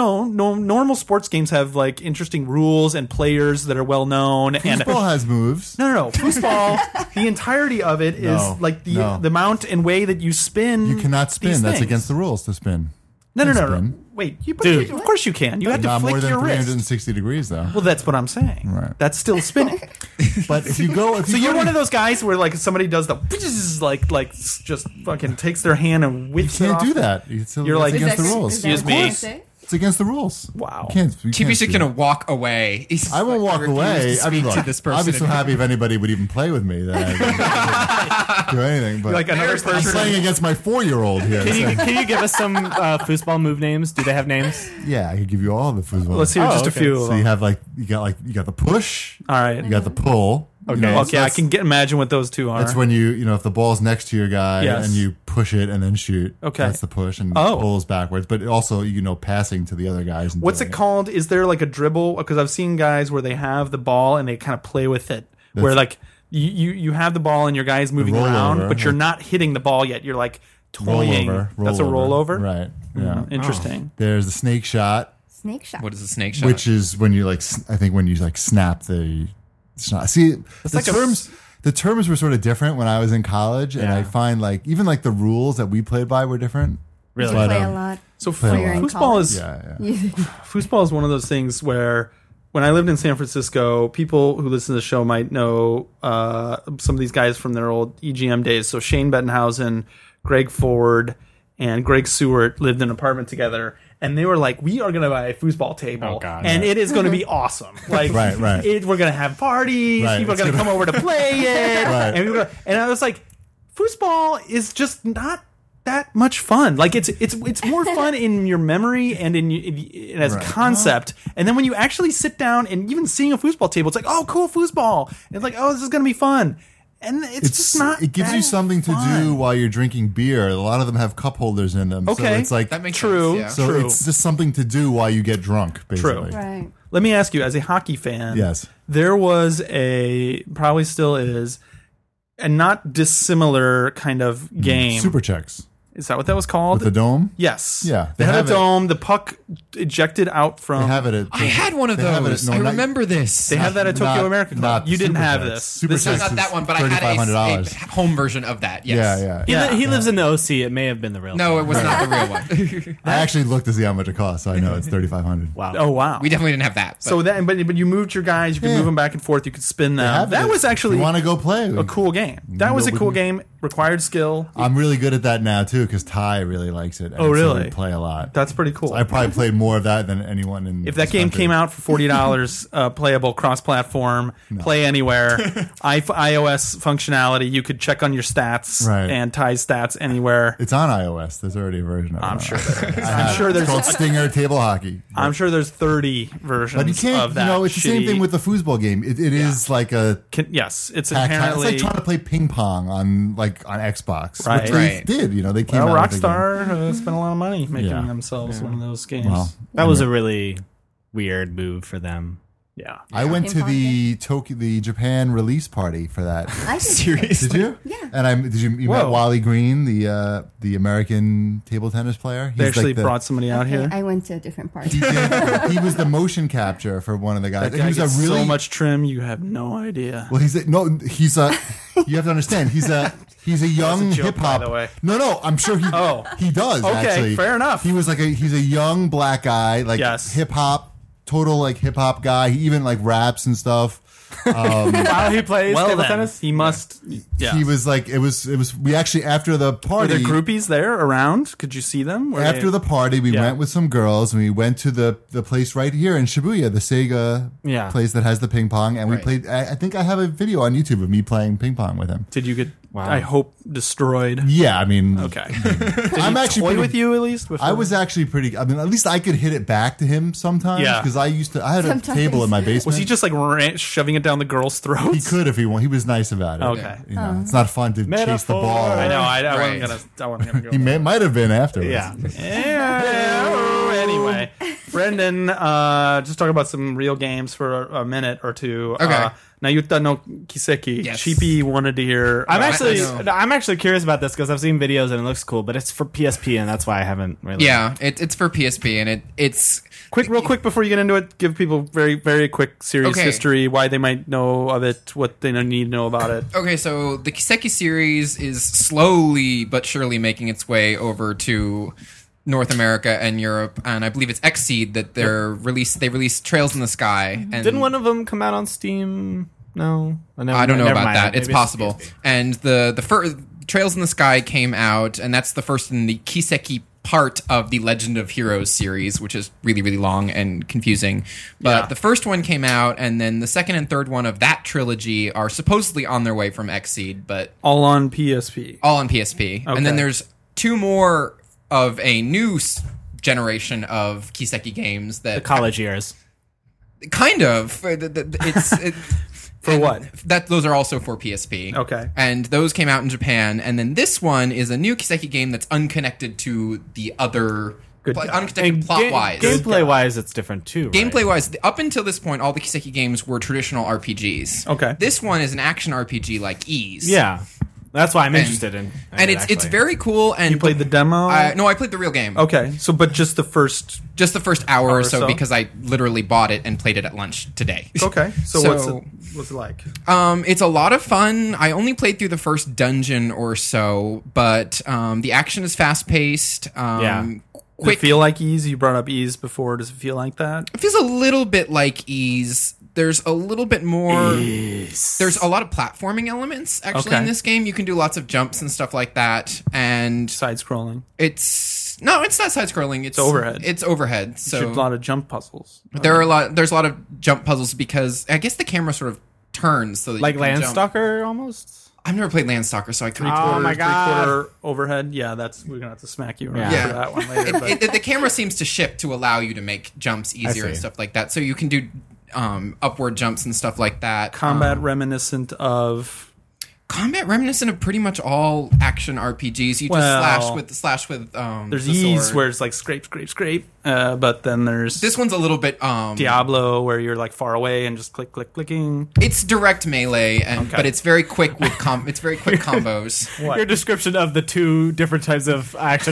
Normal sports games have like interesting rules and players that are well known. And Foosball has moves. no. Foosball, the entirety of it is No, like the no. amount and way that you spin. You cannot spin. these That's things. against the rules to spin. No. spin. Wait, Dude. of course you can. You have to Not more flick than your wrist. 360 degrees, though. Well, that's what I'm saying. Right. That's still spinning. But if you go, So you're one of those guys where like somebody does the like just fucking takes their hand and whips you it can't off. do that. You're like- against the Is that- rules. Excuse me. It's against the rules. Wow. You can't. You TV's can't just do gonna that. walk away. He's I won't like, walk refuse away. To I mean, speak look, to this person. I'd be so happy if anybody would even play with me that I didn't do anything. But Like another There's the I'm person. playing against my 4-year-old here. Can you give us some foosball move names? Do they have names? Yeah, I could give you all the foosball. Let's hear just a okay. few of So them. you have you got the push. All right. You got the pull. Okay. You know, Okay, I can imagine what those two are. That's when if the ball's next to your guy Yes. and you push it and then shoot. Okay. That's the push and Oh. pulls backwards. But also, passing to the other guys. And What's doing it called? Is there like a dribble? Because I've seen guys where they have the ball and they kind of play with it. Where like you have the ball and your guy's moving around, rollover. but you're not hitting the ball yet. You're like toying. That's a rollover. Right. Yeah. Interesting. There's the snake shot, Snake shot. What is a snake shot? which is when you I think when you snap the shot. See, the terms were sort of different when I was in college, and I find even the rules that we played by were different. Really? But, Play a lot. So Play a lot. foosball is Yeah. foosball is one of those things where when I lived in San Francisco, people who listen to the show might know some of these guys from their old EGM days. So Shane Bettenhausen, Greg Ford, and Greg Seward lived in an apartment together. And they were like, we are going to buy a foosball table. Oh, God. And it is going to be awesome. Like, Right. we're going to have parties. Right. People are It's going to come over to play it. Right. And I was like, foosball is just not that much fun. Like it's more fun in your memory and in as a Right. concept. And then when you actually sit down and even seeing a foosball table, it's like, oh, cool foosball. And it's like, oh, this is going to be fun. And it's just not. It gives you that something to fun. do while you're drinking beer. A lot of them have cup holders in them. So Okay. it's like that makes True. sense. so True. it's just something to do while you get drunk, basically. Right. Let me ask you, as a hockey fan, Yes. there was probably still is, a not dissimilar kind of game. Super checks Is that what that was called? with the dome. Yes. Yeah, They they had a have it. dome. The puck ejected out from. They have it at. I had one of they have it those. at- no, I not- remember this. They have that at Tokyo not- American Club. not You didn't Super have Checks. this. Super This is Checks Not that is one, but I had $3,500. a home version of that. Yes. Yeah. Yeah. He lives in the OC. It may have been the real. No, thing. it was not the real one. I actually looked to see how much it cost, so I know it's $3,500. Wow. Oh wow. We definitely didn't have that. So that, but you moved your guys. You could Yeah. move them back and forth. You could spin They them. have That it. was actually You want to go play? a cool game. That was a cool game. Required skill. I'm really good at that now too because Ty really likes it. And Oh, so really? we play a lot. That's pretty cool. I probably played more of that than anyone in. If that this game country. came out for $40, playable cross-platform, play anywhere, iOS functionality, you could check on your stats Right. and Ty's stats anywhere. it's on iOS. There's already a version of it. I'm sure there is. I have I'm sure it. there's. It's called Stinger Table Hockey. I'm sure there's 30 versions But you can't. of that. It's the same shitty- thing with the foosball game. It is like a. Yes, it's It's inherently. like trying to play ping pong on like on Xbox, Right. which they Right. did. They came Well, out with the game. Rockstar spent a lot of money making Yeah. themselves one of those games. Well, That was a really weird move for them. yeah. I went to the Japan release party for that. I did. Seriously. Did you? Yeah. And you met Whoa. Wally Green, the American table tennis player. They actually like the, brought somebody out Okay, here. I went to a different party. he was the motion capture for one of the guys. That guy He was gets a really so much trim, you have no idea. well. He's you have to understand. He's a young joke, hip hop. by the way. No, I'm sure he Oh. he does. Okay, actually. fair enough. He was he's a young black guy, like Yes. hip hop, total like hip hop guy. He even like raps and stuff. While he plays Well, table then, tennis? he must. Yeah. He was like it was. We actually after the Were party. there groupies there around? Could you see them? Were After they- the party, we Yeah. went with some girls and we went to the place right here in Shibuya, the Sega Yeah. place that has the ping pong, and we Right. played. I think I have a video on YouTube of me playing ping pong with him. Did you get? Wow. I hope destroyed. Yeah, I mean, Okay. I'm actually Toy pretty, with you at least. Before? I was actually pretty. I mean, at least I could hit it back to him sometimes. Yeah. because I had a Sometimes. table in my basement. Was he just like shoving it down the girls' throats? He could if he wanted. He was nice about it. Okay. It's not fun to chase the Metaphor. ball. I know. I Right. wasn't gonna go. He might have been afterwards. Yeah. Anyway, Brendan, just talk about some real games for a minute or two. Okay. Nayuta no Kiseki. Yes. Cheapy wanted to hear. I'm about actually this. I'm actually curious about this because I've seen videos and it looks cool, but it's for PSP and that's why I haven't really. Yeah, it's for PSP, and it's real quick before you get into it. Give people very, very quick series Okay. history, why they might know of it, what they need to know about it. okay. So the Kiseki series is slowly but surely making its way over to North America and Europe, and I believe it's Xseed that they released Trails in the Sky. And Didn't one of them come out on Steam? No, I don't know never about mind. that. Maybe It's possible. PSP. And the first Trails in the Sky came out, and that's the first in the Kiseki part of the Legend of Heroes series, which is really, really long and confusing. But Yeah. the first one came out, and then the second and third one of that trilogy are supposedly on their way from Xseed, but All on PSP. all on PSP. Okay. And then there's two more of a new generation of Kiseki games that The college years. kind of it's For and what? those are also for PSP. Okay. And those came out in Japan, and then this one is a new Kiseki game that's unconnected to the other Good guy. unconnected plot wise. Gameplay wise, it's different too. Right? Gameplay wise, up until this point, all the Kiseki games were traditional RPGs. Okay. This one is an action RPG like Ys. Yeah, that's why I'm interested in. And it's actually. very cool. And You played the demo? No, I played the real game. Okay, so but just the first. Just the first hour or so, so? because I literally bought it and played it at lunch today. Okay, so, So- what's it like? It's a lot of fun. I only played through the first dungeon or so, but the action is fast paced. Yeah. Does it Quick. feel like Ys? You brought up Ys before. Does it feel like that? It feels a little bit like Ys. There's a little bit more. There's a lot of platforming elements actually Okay. in this game. You can do lots of jumps and stuff like that, and Side scrolling. it's not side scrolling. It's overhead. It's overhead. So, a So lot of jump puzzles. there's a lot of jump puzzles because I guess the camera sort of turns so that like you can jump. Landstalker almost. I've never played Landstalker, so I couldn't. Oh my God. 3/4 overhead. Yeah, we're gonna have to smack you around Yeah. for that one later. But The camera seems to shift to allow you to make jumps easier and see. stuff like that. So you can do upward jumps and stuff like that. combat reminiscent of. Combat reminiscent of pretty much all action RPGs. You just Well, slash with There's the Ys sword. where it's like scrape, scrape, scrape. But then there's This one's a little bit Diablo where you're like far away and just click, click, clicking. it's direct melee, but it's very quick with it's very quick combos. Your description of the two different types of action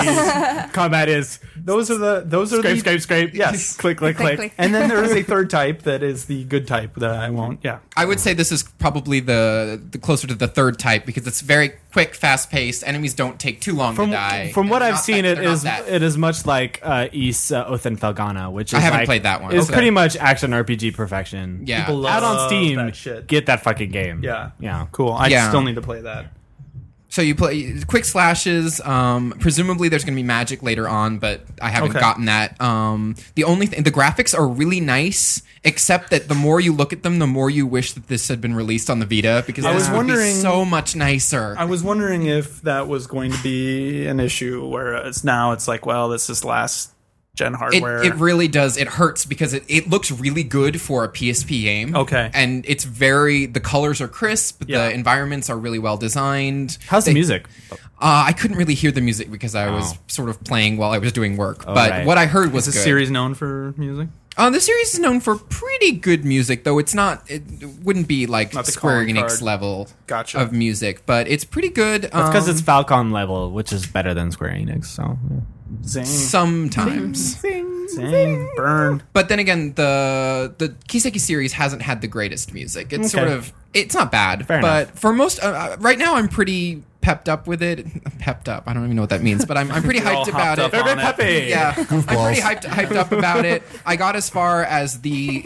RPGs combat is Those are scrape, the scrape, scrape. Yes. click, click, Click, click. click. And then there is a third type that is the good type that I won't. Yeah. I would say this is probably the closer to the third type because it's very quick, fast paced. Enemies don't take too long to die. From what And I've seen, it they're not is that- it is much like Ys Othen Felgana, which is I haven't like- played that one. It's Okay. pretty much action RPG perfection. Yeah. People Out on love Steam, that shit. get that fucking game. Yeah. yeah. Cool. I Yeah. still need to play that. So you play quick slashes. Presumably, there's going to be magic later on, but I haven't Okay. gotten that. The only thing, the graphics are really nice, except that the more you look at them, the more you wish that this had been released on the Vita because I this was would be wondering- so much nicer. I was wondering if that was going to be an issue, whereas now it's like, well, this is last gen hardware. It really does. It hurts because it looks really good for a PSP game. Okay. And it's the colors are crisp. Yeah. The environments are really well designed. How's the music? I couldn't really hear the music because I was sort of playing while I was doing work. But right. what I heard was Is the good. series known for music? The series is known for pretty good music, though it's not. It wouldn't be like Not the Square calling Enix card. Level Gotcha. of music, but it's pretty good. That's because it's Falcon level, which is better than Square Enix. So Zing. sometimes. Zing. Burn. But then again, the Kiseki series hasn't had the greatest music. It's Okay. sort of it's not bad, Fair but enough. for most right now, I'm pretty pepped up with it. Pepped up. I don't even know what that means, but I'm pretty You're all hyped about hopped it. up on it. peppy. Yeah, I'm Goofballs. pretty hyped up about it. I got as far as the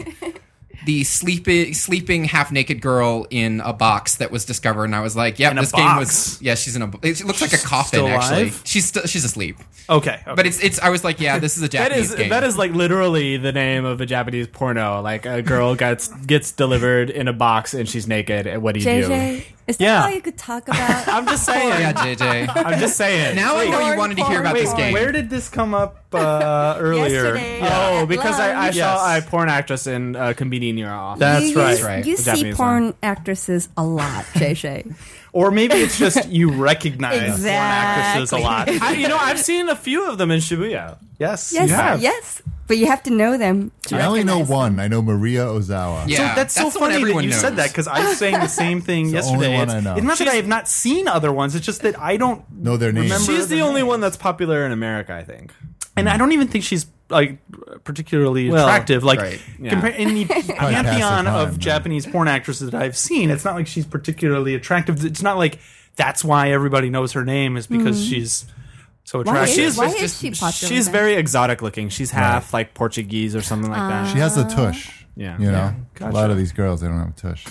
sleeping half naked girl in a box that was discovered, and I was like, "Yep, In a this game box? was she's in a. It looks like a coffin still actually. alive? She's asleep, Okay. but it's. I was like, yeah, this is a Japanese game. That is like literally the name of a Japanese porno. Like a girl gets delivered in a box and she's naked. And what do you do? JJ, is that Yeah. all you could talk about? I'm just saying. Oh, yeah, JJ. I'm just saying. Now I know you Porn, wanted to hear about this Wait, game. where did this come up earlier? Yesterday. Oh, At because I lunch. saw Yes. a porn actress in a convenience near our office. That's You- right. You, Right. you The see Japanese porn actresses a lot, JJ. Or maybe it's just you recognize porn Exactly. actresses a lot. I've seen a few of them in Shibuya. Yes, Yes, you have. yes. But you have to know them. To I only know recognize them. one. I know Maria Ozawa. Yeah, That's so the one funny that everyone you knows. said that because I was saying the same thing It's the only yesterday. one I know. It's not that I have not seen other ones. It's just that I don't Know their names. remember She's the their only names. one that's popular in America, I think. and I don't even think she's like particularly Well, attractive. Like right. Yeah. in the pantheon time, of man. Japanese porn actresses that I've seen, it's not like she's particularly attractive. It's not like that's why everybody knows her name is because she's so Why attractive. is, why just- is she popular? She's then? very exotic looking. She's half like Portuguese or something like that. She has a tush. Yeah. You know? Gotcha. A lot of these girls, they don't have a tush.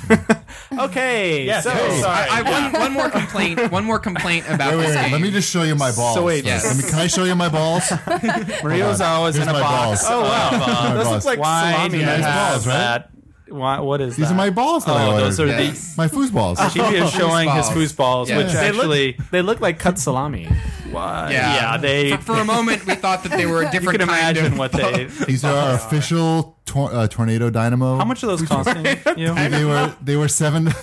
Okay. Yes, so hey, sorry. I one more complaint. One more complaint about Wait, this wait, game. let me just show you my balls. So wait, Yes. Can I show you my balls? Maria Ozawa is Here's in a my box. balls. Oh wow! My Those balls. look like Why salami. do you Nice have balls, right? that? Why, what is These that? are my balls that I Oh, ordered. those are Yes. My foosballs. the. He is showing his Foosballs. foosballs, Yeah. which They actually, They look like cut salami. yeah, they. For a moment, we thought that they were a You different can kind imagine of. what they. These are our official tornado dynamo. How much are those costing you? They were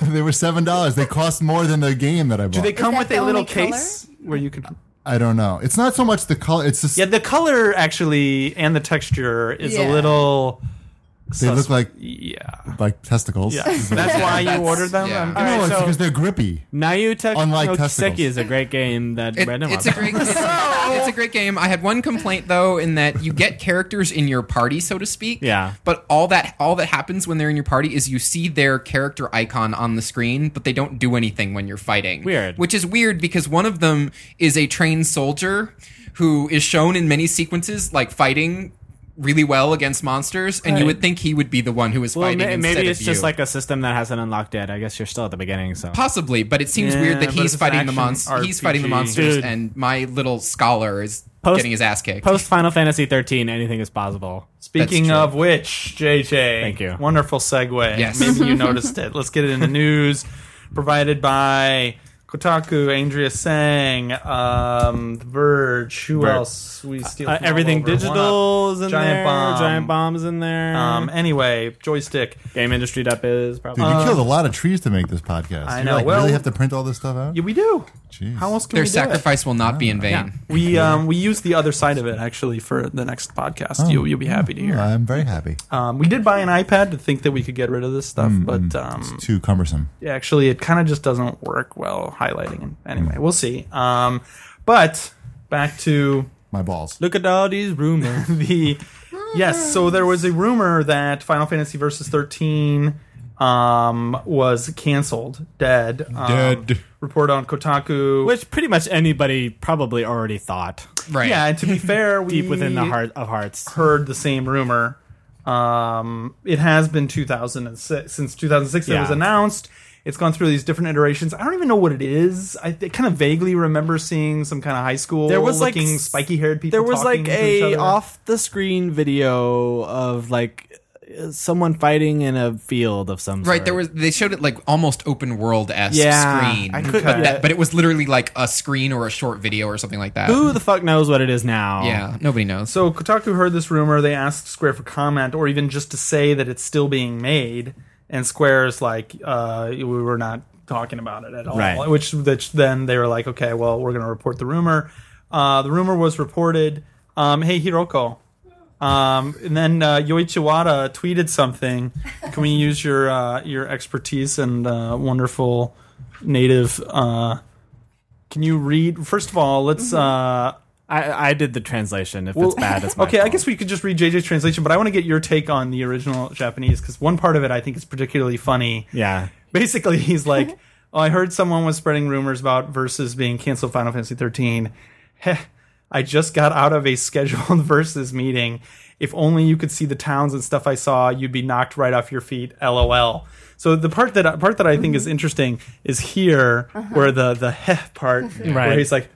$7. They cost more than the game that I bought. Do they come that with the a little only color? case where you can? I don't know. It's not so much the color. It's just Yeah, the color actually and the texture is a Yeah. little. they look like testicles. Yeah, that's why you That's- ordered them. yeah. I'm- No, Alright, it's so- because they're grippy. Nayu Unlike no testicles. Kiseki is a great game that Brandon It's wants. a great. It's a great game. I had one complaint though, in that you get characters in your party, so to speak. Yeah. But all that happens when they're in your party is you see their character icon on the screen, but they don't do anything when you're fighting. Weird. Which is weird because one of them is a trained soldier who is shown in many sequences like fighting really well against monsters, and you would think he would be the one who is Well, fighting instead maybe of it's just you. like a system that hasn't unlocked yet. I guess you're still at the beginning, so. Possibly, but it seems Yeah, weird that but he's it's fighting an the action monsters. He's fighting the RPG. monsters, Dude. and my little scholar is Post- getting his ass kicked. Post Final Fantasy 13, anything is possible. Speaking true. of which, JJ, Thank you. Wonderful segue. Yes. Maybe you noticed it. Let's get it in the news. Provided by Kotaku, Andrea Sang, The Verge. Who else? We steal from all Everything over. digital is in Giant there. Bomb. Giant Bomb's in there. Anyway, Joystick. GameIndustry.biz, probably. Dude, you killed a lot of trees to make this podcast. I You, know. like, Well- really have to print all this stuff out? Yeah, we do. Jeez. How else can Their we do sacrifice will not be in vain. it? We use the other side of it actually for the next podcast. You'll be happy to hear. I'm very happy. We did buy an iPad to think that we could get rid of this stuff, but Too cumbersome. yeah, actually, it kind of just doesn't work well highlighting. Anyway, we'll see. But back to My balls. Look at all these rumors. yes. So there was a rumor that Final Fantasy Versus 13 was canceled, dead. Report on Kotaku. Which pretty much anybody probably already thought. Right. Yeah, and to be fair, we Deep within the heart of hearts. heard the same rumor. It has been 2006 since 2006 that it was Yeah. announced. It's gone through these different iterations. I don't even know what it is. I kind of vaguely remember seeing some kind of high school There was, like, looking spiky haired people. There was talking like to each a other. off the screen video of like someone fighting in a field of some sort. Right, they showed it like almost open world-esque Yeah, screen. I could- but it was literally like a screen or a short video or something like that. Who the fuck knows what it is now? Yeah, nobody knows. So Kotaku heard this rumor. They asked Square for comment, or even just to say that it's still being made. And Square's like, we were not talking about it at all. Right. Which then they were like, okay, well, we're going to report the rumor. The rumor was reported. Hey, Hiroko. And then Yoichi Wada tweeted something. Can we use your expertise and wonderful native? Can you read? First of all, let's. I did the translation. If it's bad, it's my okay. I fault. guess we could just read JJ's translation, but I want to get your take on the original Japanese because one part of it I think is particularly funny. Yeah. Basically, he's like, "Oh, I heard someone was spreading rumors about Versus being canceled Final Fantasy 13. Heh, I just got out of a scheduled Versus meeting. If only you could see the towns and stuff I saw, you'd be knocked right off your feet. LOL." So the part that I think is interesting is here, where the heh part, where Right. he's like.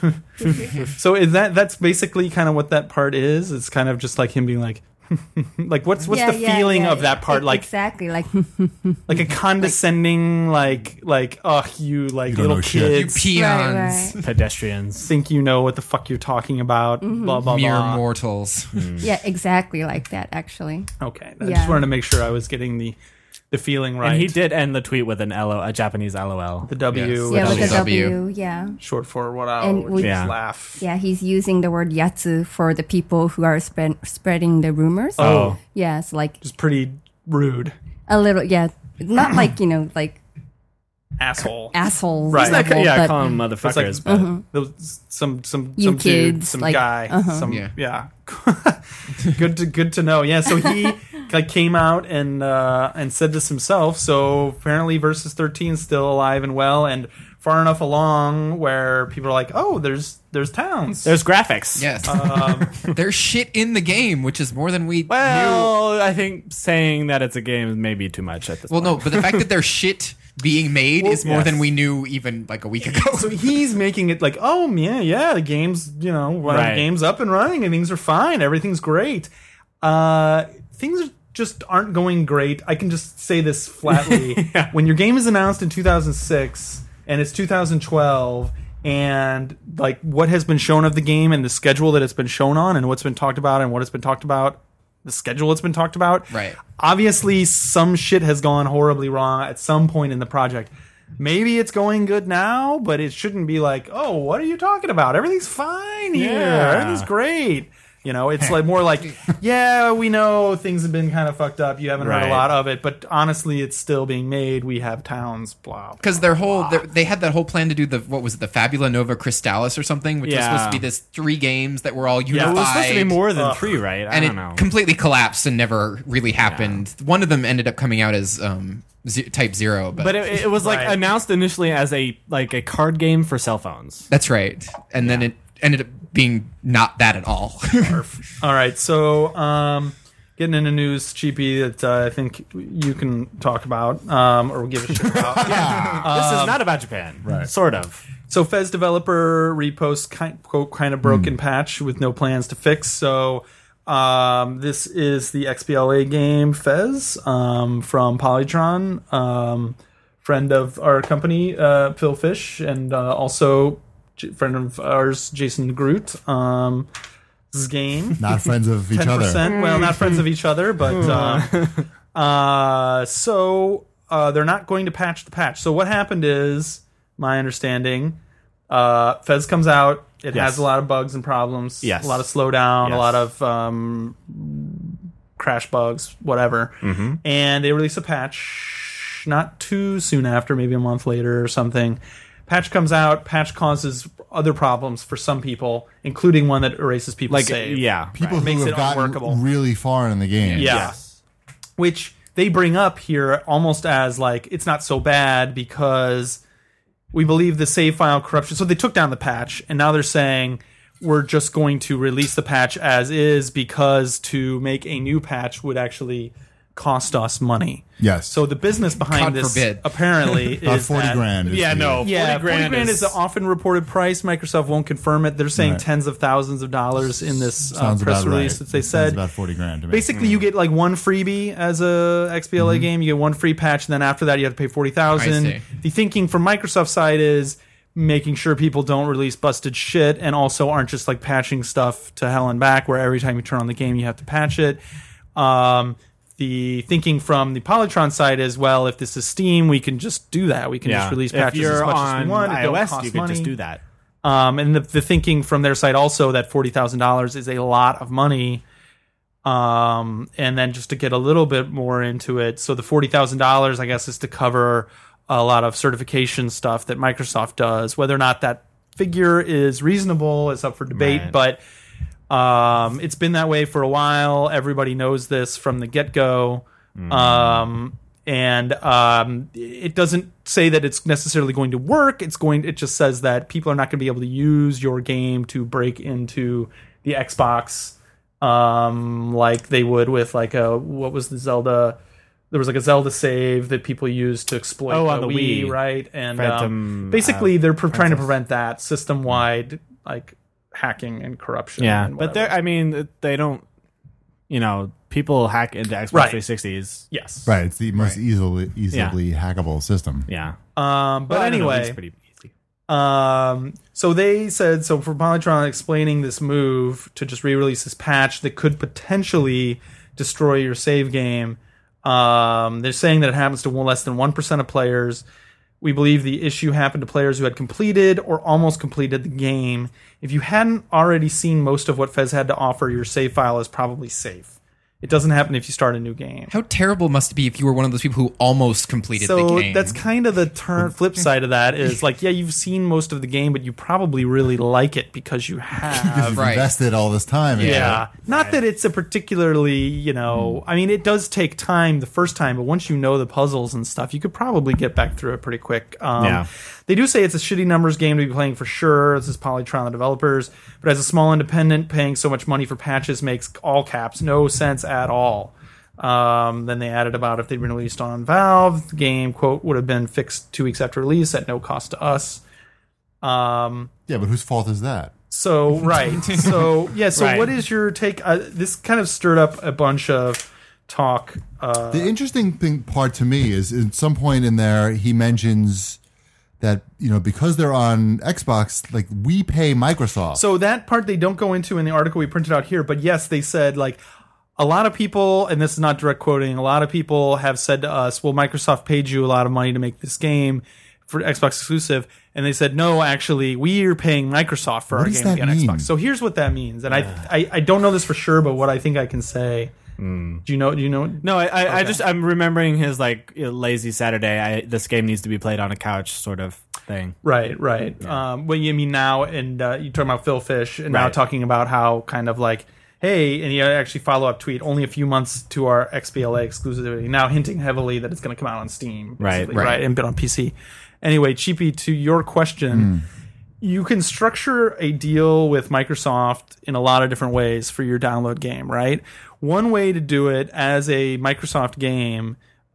So is that's basically kind of what that part is? It's kind of just like him being like, like what's the feeling of that part? Like exactly like like a condescending like oh you like You don't little know shit. You kids peons, right. Pedestrians. think you know what the fuck you're talking about. Blah blah mere blah. mortals. yeah, exactly like that actually. Okay, I Yeah. just wanted to make sure I was getting the feeling right. And he did end the tweet with a Japanese LOL. the W, Yes. Yeah, with the W. W, yeah. short for what I And would we- just Yeah. laugh. Yeah, he's using the word yatsu for the people who are spreading the rumors. Oh, Yeah, it's like just pretty rude a little, yeah, not like, like asshole. asshole Right. level, Yeah, but call them motherfuckers. but Those, some You some dude, kids, some like, guy, some Yeah. good to know. Yeah, so he like came out and said this himself. So apparently, Versus 13 is still alive and well, and far enough along where people are like, oh, there's towns. there's graphics. Yes, there's shit in the game, which is more than we knew. Well, I think saying that it's a game may be too much at this Well, point. no, but the fact that there's shit being made is more yes. than we knew even like a week ago. So he's making it like, oh yeah, the game's Right. game's up and running and things are fine, everything's great. Things just aren't going great. I can just say this flatly: when your game is announced in 2006 and it's 2012, and like what has been shown of the game and the schedule that it's been shown on and what's been talked about and what it's been talked about. The schedule that's been talked about. Right. Obviously, some shit has gone horribly wrong at some point in the project. Maybe it's going good now, but it shouldn't be like, oh, what are you talking about? Everything's fine here. Yeah. Everything's great. It's like more like, yeah, we know things have been kind of fucked up. You haven't heard a Right. lot of it, but honestly, it's still being made. We have towns, blah. Because they had that whole plan to do the Fabula Nova Crystallis or something, which was supposed to be this 3 games that were all unified. it was supposed to be more than 3, right? I and don't it know. completely collapsed and never really happened. One of them ended up coming out as Type 0, But it was like Right. announced initially as a card game for cell phones. that's right. And then it ended up being not that at all. All right, so getting into news, Cheapy, that I think you can talk about or give a shit about. This is not about Japan. Right. Sort of. So Fez developer reposts kind of broken patch with no plans to fix. So this is the XBLA game Fez from Polytron, friend of our company, Phil Fish, and also friend of ours, Jason Groot. This game. Not friends of each other. 10%. Well, not friends of each other, but so they're not going to patch the patch. So what happened is, my understanding, Fez comes out. It Yes. has a lot of bugs and problems. Yes. A lot of slowdown, a Yes. lot of crash bugs, whatever. Mm-hmm. And they release a patch not too soon after, maybe a month later or something. Patch comes out. Patch causes other problems for some people, including one that erases people's save. People who Makes have it gotten unworkable. really far in the game. Yeah. Yes. Which they bring up here almost as like it's not so bad because we believe the save file corruption. So they took down the patch and now they're saying we're just going to release the patch as is because to make a new patch would actually cost us money. Yes. So the business behind God this forbid. apparently About is 40 that, grand. is Yeah, the- no. Yeah, 40 grand is the often reported price. Microsoft won't confirm it. They're saying Right. tens of thousands of dollars in this Sounds press about release right. that they Sounds said. about 40 grand to me. Basically, you get like one freebie as a XBLA Mm-hmm. game. You get one free patch, and then after that, you have to pay I $40,000. see. The thinking from Microsoft's side is making sure people don't release busted shit, and also aren't just like patching stuff to hell and back, where every time you turn on the game, you have to patch it. The thinking from the Polytron side is, well, if this is Steam, we can just do that. We can just release patches if you're as much on as we want. It don't iOS, cost you can money. just do that. And the thinking from their side also that $40,000 is a lot of money. And then just to get a little bit more into it, so the $40,000, I guess, is to cover a lot of certification stuff that Microsoft does. Whether or not that figure is reasonable is up for debate, Right. but it's been that way for a while. Everybody knows this from the get-go. It doesn't say that it's necessarily going to work. It just says that people are not going to be able to use your game to break into the Xbox like they would with like what was the Zelda? There was like a Zelda save that people used to exploit on the Wii, Wii. right? And Phantom, basically, they're trying to prevent that system-wide like hacking and corruption. Yeah, and but whatever. I mean, they don't. People hack into Xbox Right. 360s. Yes, Right. It's the most easily hackable system. Yeah, But I don't know, anyway, it's pretty easy. So they said, so for Polytron explaining this move to just re-release this patch that could potentially destroy your save game, they're saying that it happens to less than 1% of players. We believe the issue happened to players who had completed or almost completed the game. If you hadn't already seen most of what Fez had to offer, your save file is probably safe. It doesn't happen if you start a new game. How terrible must it be if you were one of those people who almost completed the So game? that's kind of the flip side of that is like, yeah, you've seen most of the game, but you probably really like it because you have. You've Right. invested all this time. into Yeah. it. Not that it's a particularly, I mean, it does take time the first time, but once you know the puzzles and stuff, you could probably get back through it pretty quick. Yeah. They do say it's a shitty numbers game to be playing for sure. This is Polytron, the developers. But as a small independent, paying so much money for patches makes all caps no sense at all. Then they added about if they'd been released on Valve, the game, quote, would have been fixed 2 weeks after release at no cost to us. Yeah, but whose fault is that? So, right. So, yeah, so Right. what is your take? This kind of stirred up a bunch of talk. The interesting part to me is at some point in there he mentions that because they're on Xbox, like we pay Microsoft. So that part they don't go into in the article we printed out here, but yes, they said like a lot of people, and this is not direct quoting, a lot of people have said to us, well, Microsoft paid you a lot of money to make this game for Xbox exclusive. And they said, no, actually, we're paying Microsoft for What our does game that to get on mean? Xbox. So here's what that means. And I don't know this for sure, but what I think I can say. Do you know? No, I'm remembering his like lazy Saturday. This game needs to be played on a couch sort of thing. Right. Well, you mean now, and you're talking about Phil Fish, and now Right. talking about how kind of like, hey, and he actually follow-up tweet, only a few months to our XBLA exclusivity, now hinting heavily that it's going to come out on Steam. Right. basically, right, and been on PC. Anyway, Cheapy, to your question, you can structure a deal with Microsoft in a lot of different ways for your download game, right? One way to do it as a Microsoft game,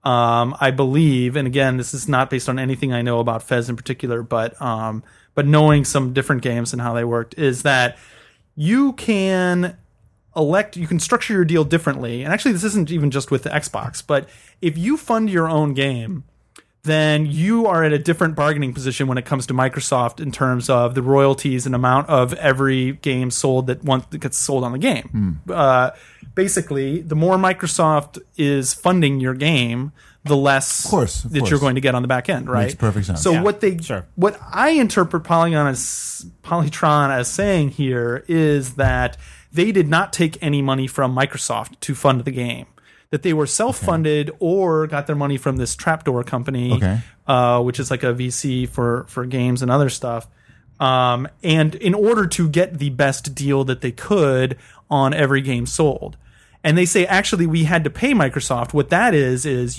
I believe, and again, this is not based on anything I know about Fez in particular, but knowing some different games and how they worked, is that you can structure your deal differently. And actually, this isn't even just with the Xbox, but if you fund your own game, then you are at a different bargaining position when it comes to Microsoft in terms of the royalties and amount of every game sold that gets sold on the game. Basically, the more Microsoft is funding your game, the less Of course. you're going to get on the back end, right? Makes perfect sense. So Yeah, what I interpret Polytron as saying here is that they did not take any money from Microsoft to fund the game. That they were self-funded or got their money from this Trapdoor company, which is like a VC for games and other stuff. And in order to get the best deal that they could on every game sold. And they say, actually, we had to pay Microsoft. What that is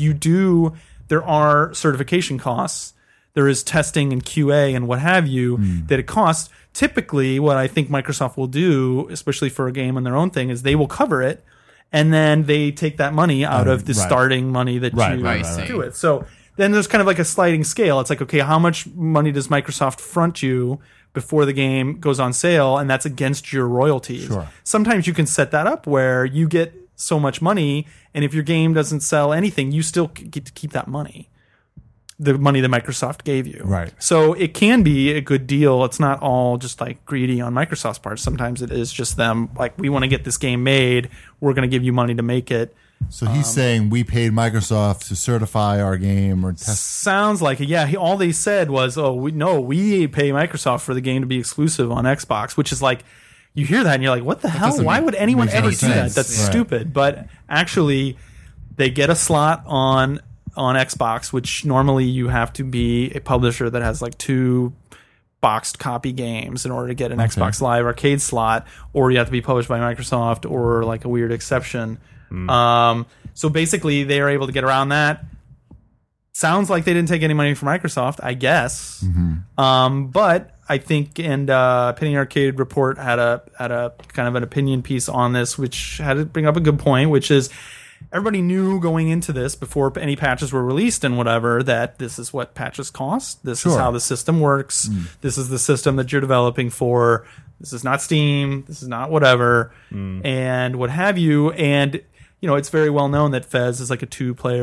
there are certification costs. There is testing and QA and what have you that it costs. Typically, what I think Microsoft will do, especially for a game on their own thing, is they will cover it. and then they take that money out of the right. starting money that Right, you right, right, do it. So then there's kind of like a sliding scale. It's like, okay, how much money does Microsoft front you before the game goes on sale? And that's against your royalties. Sure. Sometimes you can set that up where you get so much money, and if your game doesn't sell anything, you still get to keep that money. The money that Microsoft gave you. Right. So it can be a good deal. It's not all just like greedy on Microsoft's part. Sometimes it is just them like, we want to get this game made. We're going to give you money to make it. So he's saying we paid Microsoft to certify our game or test. Sounds like it. Yeah. All they said was, we pay Microsoft for the game to be exclusive on Xbox, which is like, you hear that and you're like, what the hell? doesn't Why would anyone make ever any do that? sense. That's Right. stupid. But actually, they get a slot on Xbox, which normally you have to be a publisher that has like 2 boxed copy games in order to get an Xbox Live Arcade slot, or you have to be published by Microsoft or like a weird exception. So basically, they are able to get around that. Sounds like they didn't take any money from Microsoft, I guess. But I think, and Penny Arcade Report had a kind of an opinion piece on this, which had to bring up a good point, which is everybody knew going into this before any patches were released and whatever that this is what patches cost. This is Sure. how the system works. This is the system that you're developing for. This is not Steam. This is not whatever, and what have you. And it's very well known that Fez is like a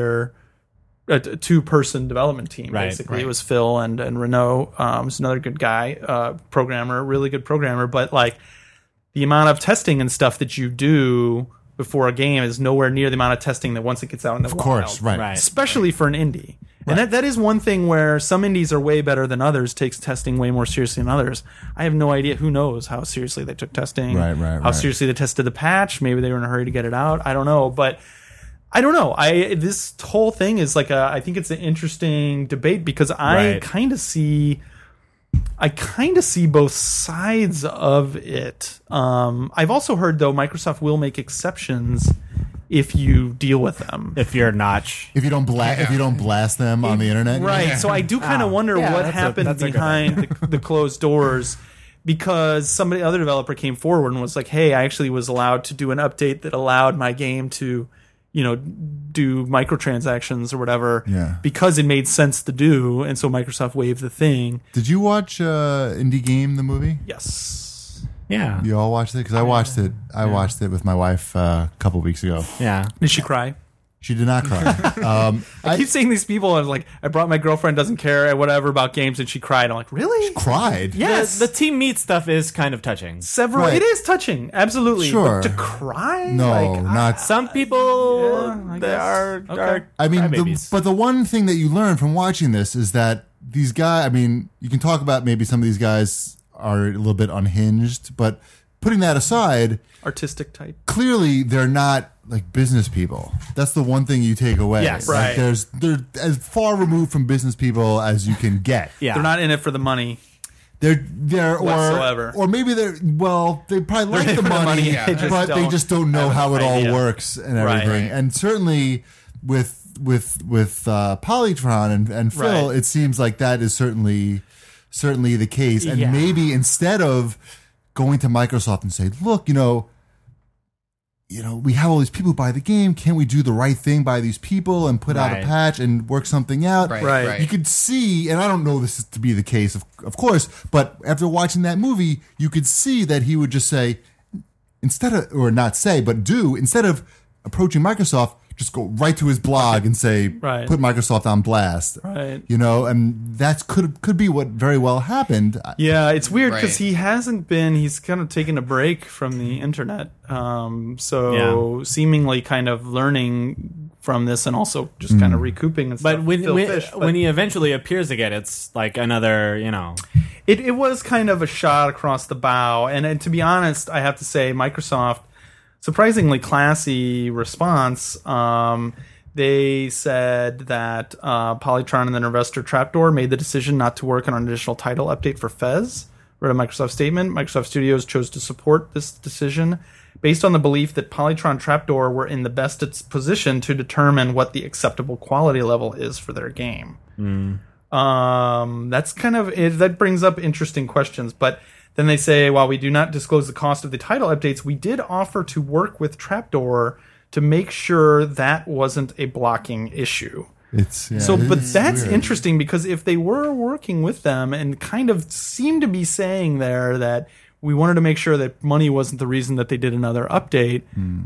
2-person development team. Right, Basically, right. it was Phil and Renault. Who's another good guy, programmer, really good programmer. But like the amount of testing and stuff that you do before a game is nowhere near the amount of testing that once it gets out in the Of wild. course, right. Right. Especially for an indie. And that is one thing where some indies are way better than others, takes testing way more seriously than others. I have no idea. Who knows how seriously they took testing, Right, how seriously they tested the patch. Maybe they were in a hurry to get it out. I don't know. But I don't know. This whole thing is like I think it's an interesting debate because I Right. kind of see both sides of it. I've also heard though Microsoft will make exceptions if you deal with them. If you're Notch. If you don't blast them on the internet, Right. So I do kind of wonder Yeah, what that's a happened good behind the closed doors, because other developer came forward and was like, hey, I actually was allowed to do an update that allowed my game to, do microtransactions or whatever, Yeah. because it made sense to do. And so Microsoft waived the thing. Did you watch Indie Game, the movie? Yes. Yeah. You all watched it? Because I watched it. I watched it with my wife a couple weeks ago. Yeah. Did she cry? She did not cry. I keep seeing these people and like, I brought my girlfriend doesn't care or whatever about games and she cried. I'm like, really? Cried? Yes. The Team Meat stuff is kind of touching. Several. Right. It is touching. Absolutely. Sure. But to cry? No, Like, not. Some people I they guess. are Okay. I mean, crybabies. but the one thing that you learn from watching this is that these guys, I mean, you can talk about maybe some of these guys are a little bit unhinged, but putting that aside, Artistic type. clearly they're not like business people. That's the one thing you take away. Yes. Like, Right. they're as far removed from business people as you can get. Yeah. They're not in it for the money. They're Whatsoever. or maybe they probably like in the for the money, money, yeah. They just but they don't just don't know have how an it all idea. works and Right. everything. Right. And certainly with Polytron and Phil, Right. it seems like that is certainly the case. And Yeah. maybe instead of going to Microsoft and say, look, we have all these people who buy the game. Can't we do the right thing by these people and put out a Right. patch and work something out? Right. You could see, and I don't know this to be the case, of course, but after watching that movie, you could see that he would just say, instead of approaching Microsoft, just go right to his blog and say, Right. put Microsoft on blast. Right. And that could be what very well happened. Yeah, it's weird because Right. he's kind of taken a break from the internet. So seemingly kind of learning from this and also just kind of recouping and stuff. But when Phil Fish, when he eventually appears again, it's like another, It was kind of a shot across the bow. And to be honest, I have to say Microsoft, surprisingly classy response. They said that Polytron and then investor Trapdoor made the decision not to work on an additional title update for Fez. Read a Microsoft statement. Microsoft Studios chose to support this decision based on the belief that Polytron Trapdoor were in the best position to determine what the acceptable quality level is for their game. That's kind of it, that brings up interesting questions. But then they say, while we do not disclose the cost of the title updates, we did offer to work with Trapdoor to make sure that wasn't a blocking issue. It's But that's weird. interesting because if they were working with them and kind of seemed to be saying there that we wanted to make sure that money wasn't the reason that they did another update,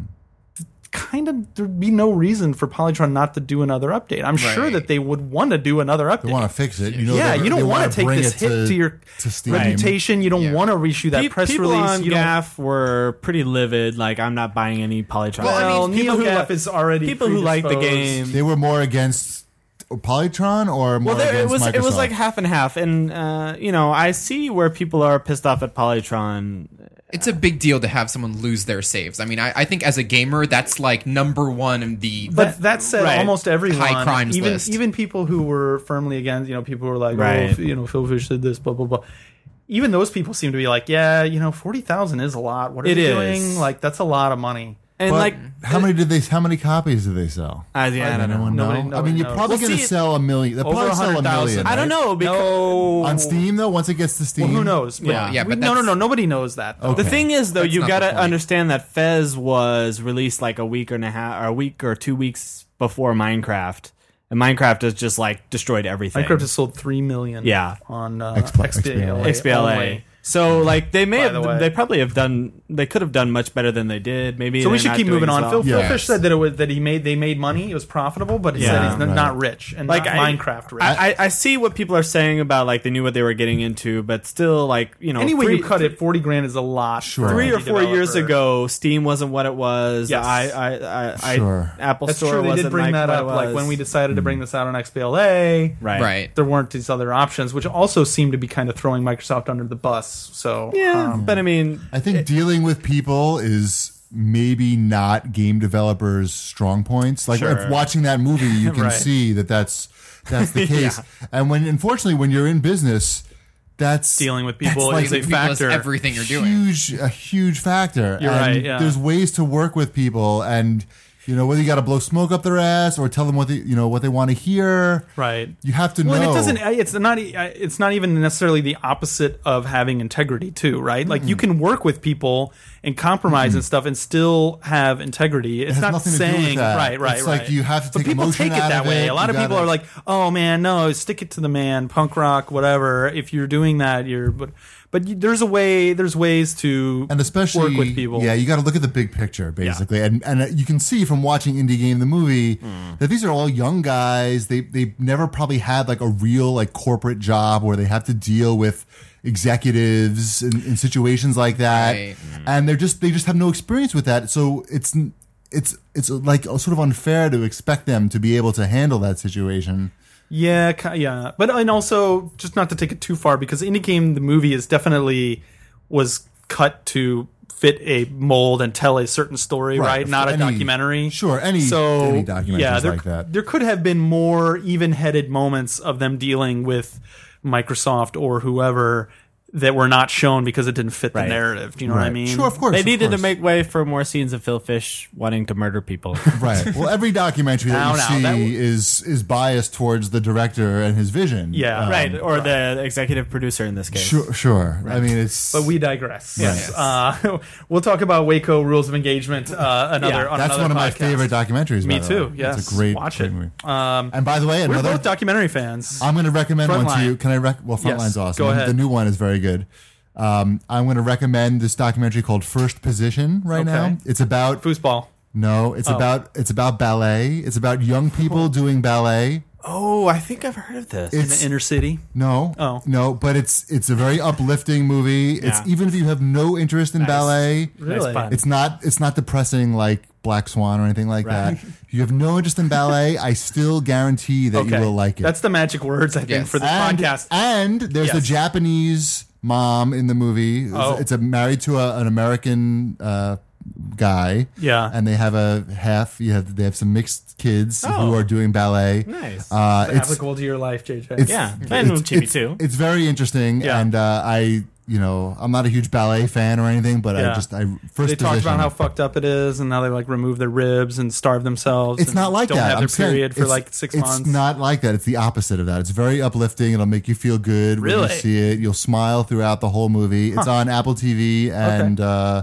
kind of there'd be no reason for Polytron not to do another update. I'm sure Right. that they would want to do another update. They want to fix it. You know, yeah, they you don't want wanna to take bring this it hit to your to Steam. reputation. You don't Yeah. want to reissue that press People release. on You don't. GAF were pretty livid. Like, I'm not buying any Polytron. Well, people who NeoGAF li- is already people who like the predisposed. game. They were more against Polytron or more Well, against Microsoft? it was like half and half, and I see where people are pissed off at Polytron. It's a big deal to have someone lose their saves. I mean, I think as a gamer, that's like number one in the. But that said, Right. almost everyone, High crimes even list. even people who were firmly against, people who were like, Right. Phil Fish did this, blah blah blah. Even those people seem to be like, 40,000 is a lot. What are It they is. doing? Like, that's a lot of money. And But like, how many copies did they sell? I don't know. Anyone know? Nobody I mean, you're knows. probably Well, going to see, sell 1 million. They'll Over probably sell 100,000. 1 million. I don't right? know because No, On Steam though, once it gets to Steam, Well, who knows? But Yeah, but no, that's- nobody knows that. Though. Okay. the thing is, though, That's you not the got to point. understand that Fez was released like a week or 2 weeks before Minecraft, and Minecraft has just like destroyed everything. Minecraft has sold 3 million. Yeah. on XBLA. XBLA. only. So like they By the way. they probably have done, they could have done much better than they did. Maybe So we they're should not keep doing moving as on. well. Phil Yes. Fish said that they made money. It was profitable, but he said Yeah. he's Right. not rich and Like, not I- Minecraft rich. I see what people are saying about like they knew what they were getting into, but still, like, Anyway, you cut it, 40 grand is a lot. Sure. for Three an or indie 4 years developer. ago, Steam wasn't what it was. Yes. Sure. Apple That's Store true. They wasn't did bring like that what up. it Like was. when we decided to bring this out on XBLA, right. there weren't these other options, which also seemed to be kind of throwing Microsoft under the bus. So Yeah, but I mean, I think dealing with people is maybe not game developers' strong points. Like Sure. if watching that movie, you can Right. see that's the case. And unfortunately, when you're in business, that's dealing with people that's is a People is factor. everything you're doing. a huge factor. You're and right, yeah. There's ways to work with people, and whether you got to blow smoke up their ass or tell them what they want to hear. Right. You have to Well, know. and it's not even necessarily the opposite of having integrity too, right? Like you can work with people and compromise and stuff and still have integrity. It's has not nothing to do with saying that. right. It's right. like you have to But take people emotion take it out that of way. it. A lot You of people gotta- are like, "Oh man, no, stick it to the man, punk rock, whatever." If you're doing that, there's a way. There's ways to and especially work with people. Yeah, you got to look at the big picture basically, and you can see from watching Indie Game the movie that these are all young guys. They never probably had like a real like corporate job where they have to deal with executives in situations like that, Right. and they just have no experience with that. So it's like sort of unfair to expect them to be able to handle that situation. Yeah, yeah, but and also just not to take it too far because Indie Game the movie is definitely was cut to fit a mold and tell a certain story, right? Not a Any- documentary. Sure, any documentaries yeah, like that. There could have been more even-headed moments of them dealing with Microsoft or whoever that were not shown because it didn't fit the Right. narrative. Do you know what I Right. mean? Sure, of course. they of needed to course. make way for more scenes of Phil Fish wanting to murder people. Right. Well, every documentary that Now, you that see is biased towards the director and his vision. Yeah. right, or the executive producer in this case. Sure. I mean, it's. But we digress. Yes. We'll talk about Waco Rules of Engagement on that's another one of my podcast. favorite documentaries. Me by the too. way. Yes. It's a great Watch it. movie. Um, And by the way, we're another. both documentary fans. I'm going to recommend one to Frontline. you. Can I? Well, Frontline's Yes, awesome. go ahead. The new one is very good. I'm going to recommend this documentary called First Position right Okay. now. It's about Foosball. no. It's about ballet. It's about young people doing ballet. Oh, I think I've heard of this. In It's the inner city. No. Oh. No, but it's a very uplifting movie. It's Yeah. even if you have no interest in ballet, Really? pun. it's not depressing like Black Swan or anything like that. If you have no interest in ballet, I still guarantee that you will like it. That's the magic words, I think, Yes. for this and, podcast. and there's a Yes. Japanese mom in the movie. Oh. It's married to an American guy. Yeah. And they have they have some mixed kids who Oh. are doing ballet. Nice. It's It's applicable to your life, JJ. it's- Yeah, and Chibi too. It's very interesting, Yeah. and I'm not a huge ballet fan or anything, but Yeah. first They talked position. about how fucked up it is and how they like remove their ribs and starve themselves. It's and not like don't that. have I'm their saying period for it's- like 6 months. It's not like that. It's the opposite of that. It's very uplifting. It'll make you feel good when Really? you see it. You'll smile throughout the whole movie. It's on Apple TV, and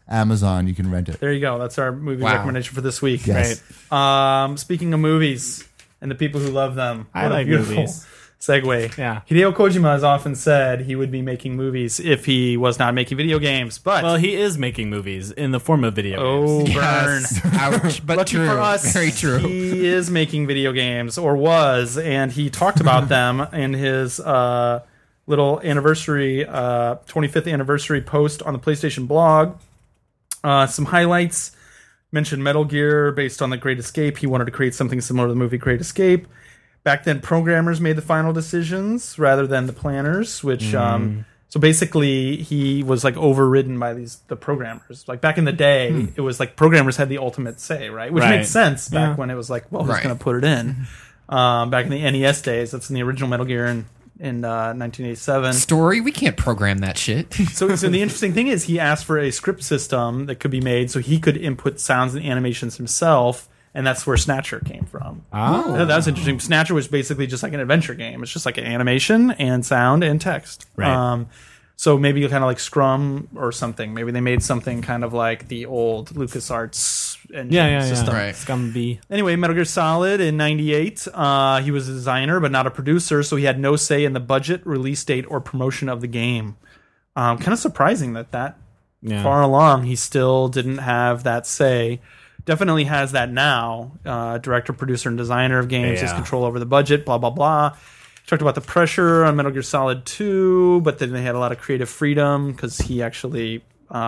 Amazon. You can rent it. There you go. That's our movie Wow. recommendation for this week. Yes. Speaking of movies and the people who love them, I what a like beautiful movies. segue. Yeah. Hideo Kojima has often said he would be making movies if he was not making video games, but Well, he is making movies in the form of video games. burn. Yes. Ouch. But Lucky true. for us, Very true. he is making video games, or was, and he talked about them in his little anniversary, 25th anniversary post on the PlayStation blog. Some highlights. Mentioned Metal Gear based on The Great Escape. He wanted to create something similar to the movie Great Escape. Back then, programmers made the final decisions rather than the planners, which... so basically, he was like overridden by the programmers. Like back in the day, it was like programmers had the ultimate say, right? Which Right. makes sense back Yeah. when it was like, well, who's Right. going to put it in? Back in the NES days, that's in the original Metal Gear in 1987. Story? We can't program that shit. So the interesting thing is he asked for a script system that could be made so he could input sounds and animations himself, and that's where Snatcher came from. Oh. Yeah, that was interesting. Snatcher was basically just like an adventure game. It's just like an animation and sound and text. Right. So maybe kind of like Scrum or something. Maybe they made something kind of like the old LucasArts engine system. Right. Scumby. Anyway, Metal Gear Solid in 98. He was a designer, but not a producer, so he had no say in the budget, release date, or promotion of the game. Kind of surprising that Yeah. far along, he still didn't have that say. Definitely has that now. Director, producer, and designer of games, has Yeah. control over the budget, blah, blah, blah. Talked about the pressure on Metal Gear Solid 2, but then they had a lot of creative freedom because he actually,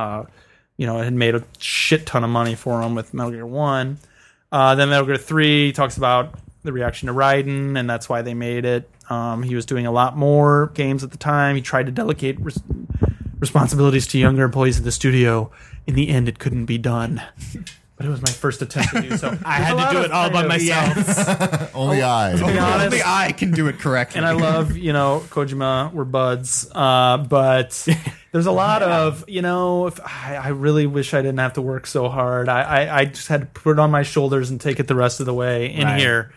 had made a shit ton of money for him with Metal Gear 1. Then Metal Gear 3 talks about the reaction to Raiden, and that's why they made it. He was doing a lot more games at the time. He tried to delegate responsibilities to younger employees at the studio. In the end, it couldn't be done. But it was my first attempt to do so. I had to do it all by myself. Only I. be honest. Only I can do it correctly. And I love, Kojima, we're buds. But there's a lot of, I really wish I didn't have to work so hard. I just had to put it on my shoulders and take it the rest of the way in Right. here.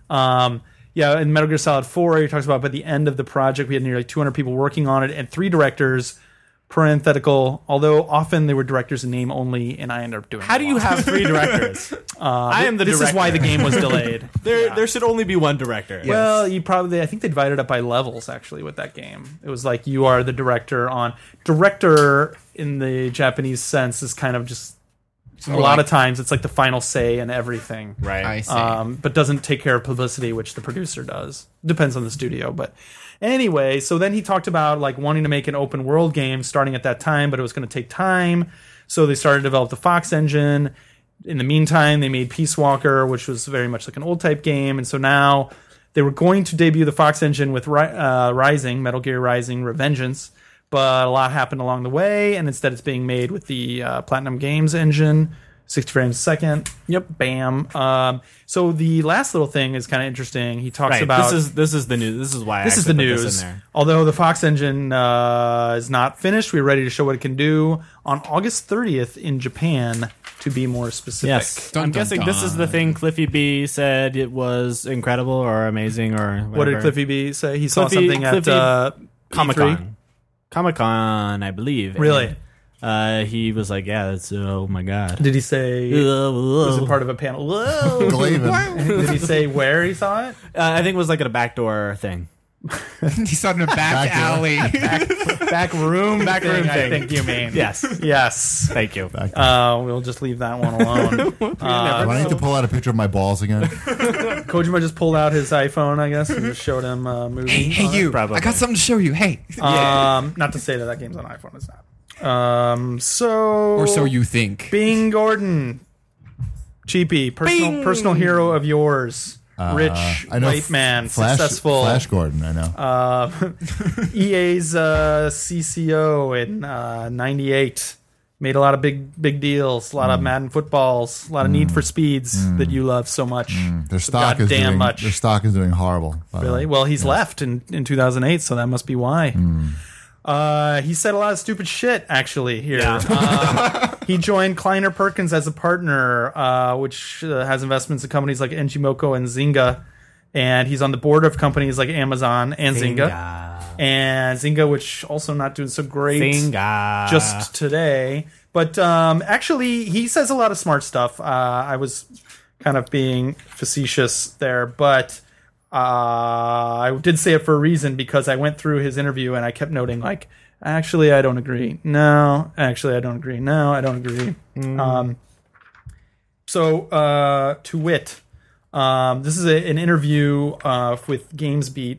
In Metal Gear Solid 4, he talks about by the end of the project, we had nearly 200 people working on it and 3 directors, parenthetical, although often they were directors in name only, and I ended up doing How a do you lot. have 3 directors? I am the This director. is why the game was delayed. There should only be one director. Well, I think they divided up by levels actually with that game. It was like you are the director director in the Japanese sense is kind of just a lot of times it's like the final say in everything. Right. I see. But doesn't take care of publicity, which the producer does. Depends on the studio, but anyway, so then he talked about like wanting to make an open world game starting at that time, but it was going to take time. So they started to develop the Fox engine. In the meantime, they made Peace Walker, which was very much like an old type game. And so now they were going to debut the Fox engine with Rising, Metal Gear Rising Revengeance. But a lot happened along the way, and instead it's being made with the Platinum Games engine, 60 frames a second. Yep, bam. So the last little thing is kind of interesting. He talks Right. about This is the news. This is why this I is the actually put news. this in there. Although the Fox engine is not finished, we're ready to show what it can do on August 30th in Japan. To be more specific, Yes. Dun, I'm dun, guessing this is the thing Cliffy B said it was incredible or amazing or whatever. What did Cliffy B say? He saw Cliffy- something Cliffy- at Comic-Con. E3? Comic-Con, I believe. Really? And, he was like, yeah, that's, oh my God. Did he say? Was it part of a panel? Whoa! Glavin. Did he say where he saw it? I think it was like at a backdoor thing. He saw it in a back alley. Back room thing, room I thing. think you mean. Yes. Yes. Thank you. We'll just leave that one alone. Do I need to pull out a picture of my balls again? Kojima just pulled out his iPhone, I guess, and just showed him a movie. Hey, you. Probably. I got something to show you. Hey. Not to say that game's on iPhone. It's not. Or so you think. Bing Gordon, Cheapy, personal hero of yours, rich I know white man, Flash, successful. Flash Gordon, I know. EA's CCO in '98 made a lot of big deals, a lot of Madden footballs, a lot of Need for Speeds that you love so much. Their stock is goddamn doing much. Their stock is doing horrible. by the Really? way. Well, he's left in 2008, so that must be why. He said a lot of stupid shit, actually, here. He joined Kleiner Perkins as a partner, which has investments in companies like Engimoco and Zynga. And he's on the board of companies like Amazon and Zynga. And Zynga, which also not doing so great Zynga. just today. But actually, he says a lot of smart stuff. I was kind of being facetious there, but I did say it for a reason, because I went through his interview and I kept noting, like, actually, I don't agree. No, actually, I don't agree. No, I don't agree. So, to wit, this is an interview with GamesBeat.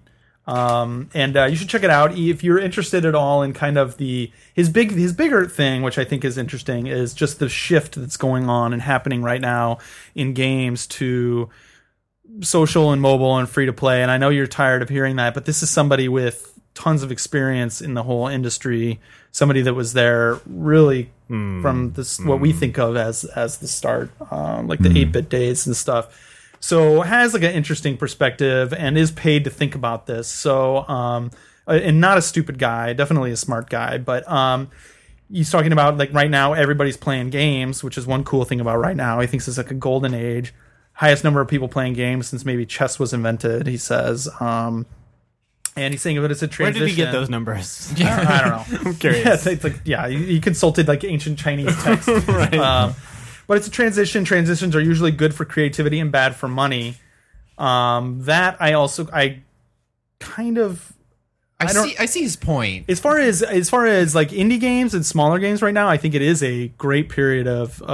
And you should check it out if you're interested at all in kind of his bigger thing, which I think is interesting, is just the shift that's going on and happening right now in games to social and mobile and free to play. And I know you're tired of hearing that, but this is somebody with tons of experience in the whole industry, somebody that was there really from this what we think of as the start, like the 8-bit days and stuff. So has like an interesting perspective and is paid to think about this. So, and not a stupid guy, definitely a smart guy, but he's talking about, like, right now everybody's playing games, which is one cool thing about right now. He thinks it's like a golden age, highest number of people playing games since maybe chess was invented, he says. And he's saying that it's a transition. Where did he get those numbers? I don't know. I'm curious. Yeah, it's like, he consulted like ancient Chinese text. Right. But it's a transition. Transitions are usually good for creativity and bad for money. That I kind of I see his point. as far as like indie games and smaller games right now, I think it is a great period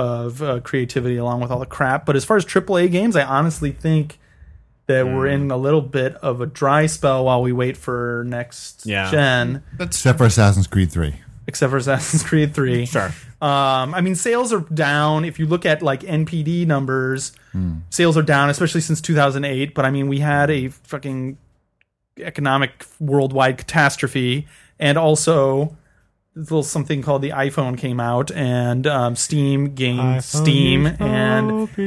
of creativity along with all the crap. But as far as AAA games, I honestly think that we're in a little bit of a dry spell while we wait for next gen. Except for Assassin's Creed 3. Except for Assassin's Creed 3. Sure. I mean, sales are down. If you look at like NPD numbers, sales are down, especially since 2008. But I mean, we had a fucking economic worldwide catastrophe, and also this little something called the iPhone came out, and Steam gained steam, and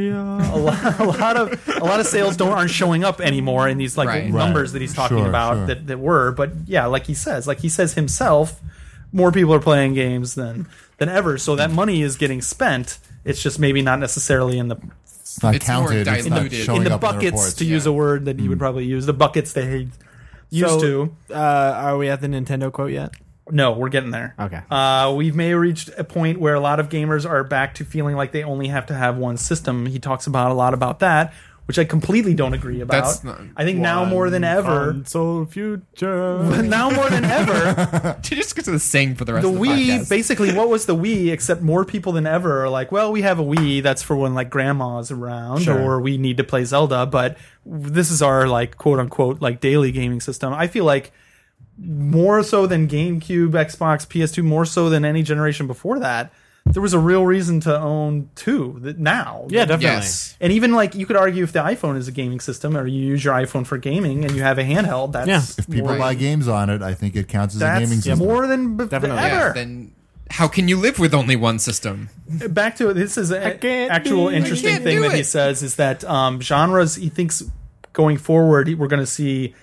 a lot of sales aren't showing up anymore in these like numbers that he's talking about that were. But yeah, like he says himself, more people are playing games than ever, so that money is getting spent. It's just maybe not necessarily in the it's not counted. More it's not diluted. showing in the up buckets, in the reports. to use a word that you would probably use, the buckets they used to. Are we at the Nintendo quote yet? No, we're getting there. Okay. We've may reached a point where a lot of gamers are back to feeling like they only have to have one system. He talks about a lot about that, which I completely don't agree about. I think now more than ever. Console future. Now more than ever. Just get to the sing for the rest The of the Wii, podcast. basically, what was the Wii? Except more people than ever are like, well, we have a Wii. That's for when like grandma's around, or we need to play Zelda. But this is our like quote unquote like daily gaming system. I feel like more so than GameCube, Xbox, PS2, more so than any generation before that, there was a real reason to own two now. Yeah, definitely. Yes. And even like you could argue if the iPhone is a gaming system, or you use your iPhone for gaming and you have a handheld, that's If people buy games on it, I think it counts as a gaming system. more than Definitely. ever. Yeah, then how can you live with only one system? Back to it. This is an can't actual do it. interesting Can't thing do that he it. says is that genres, he thinks going forward, we're going to see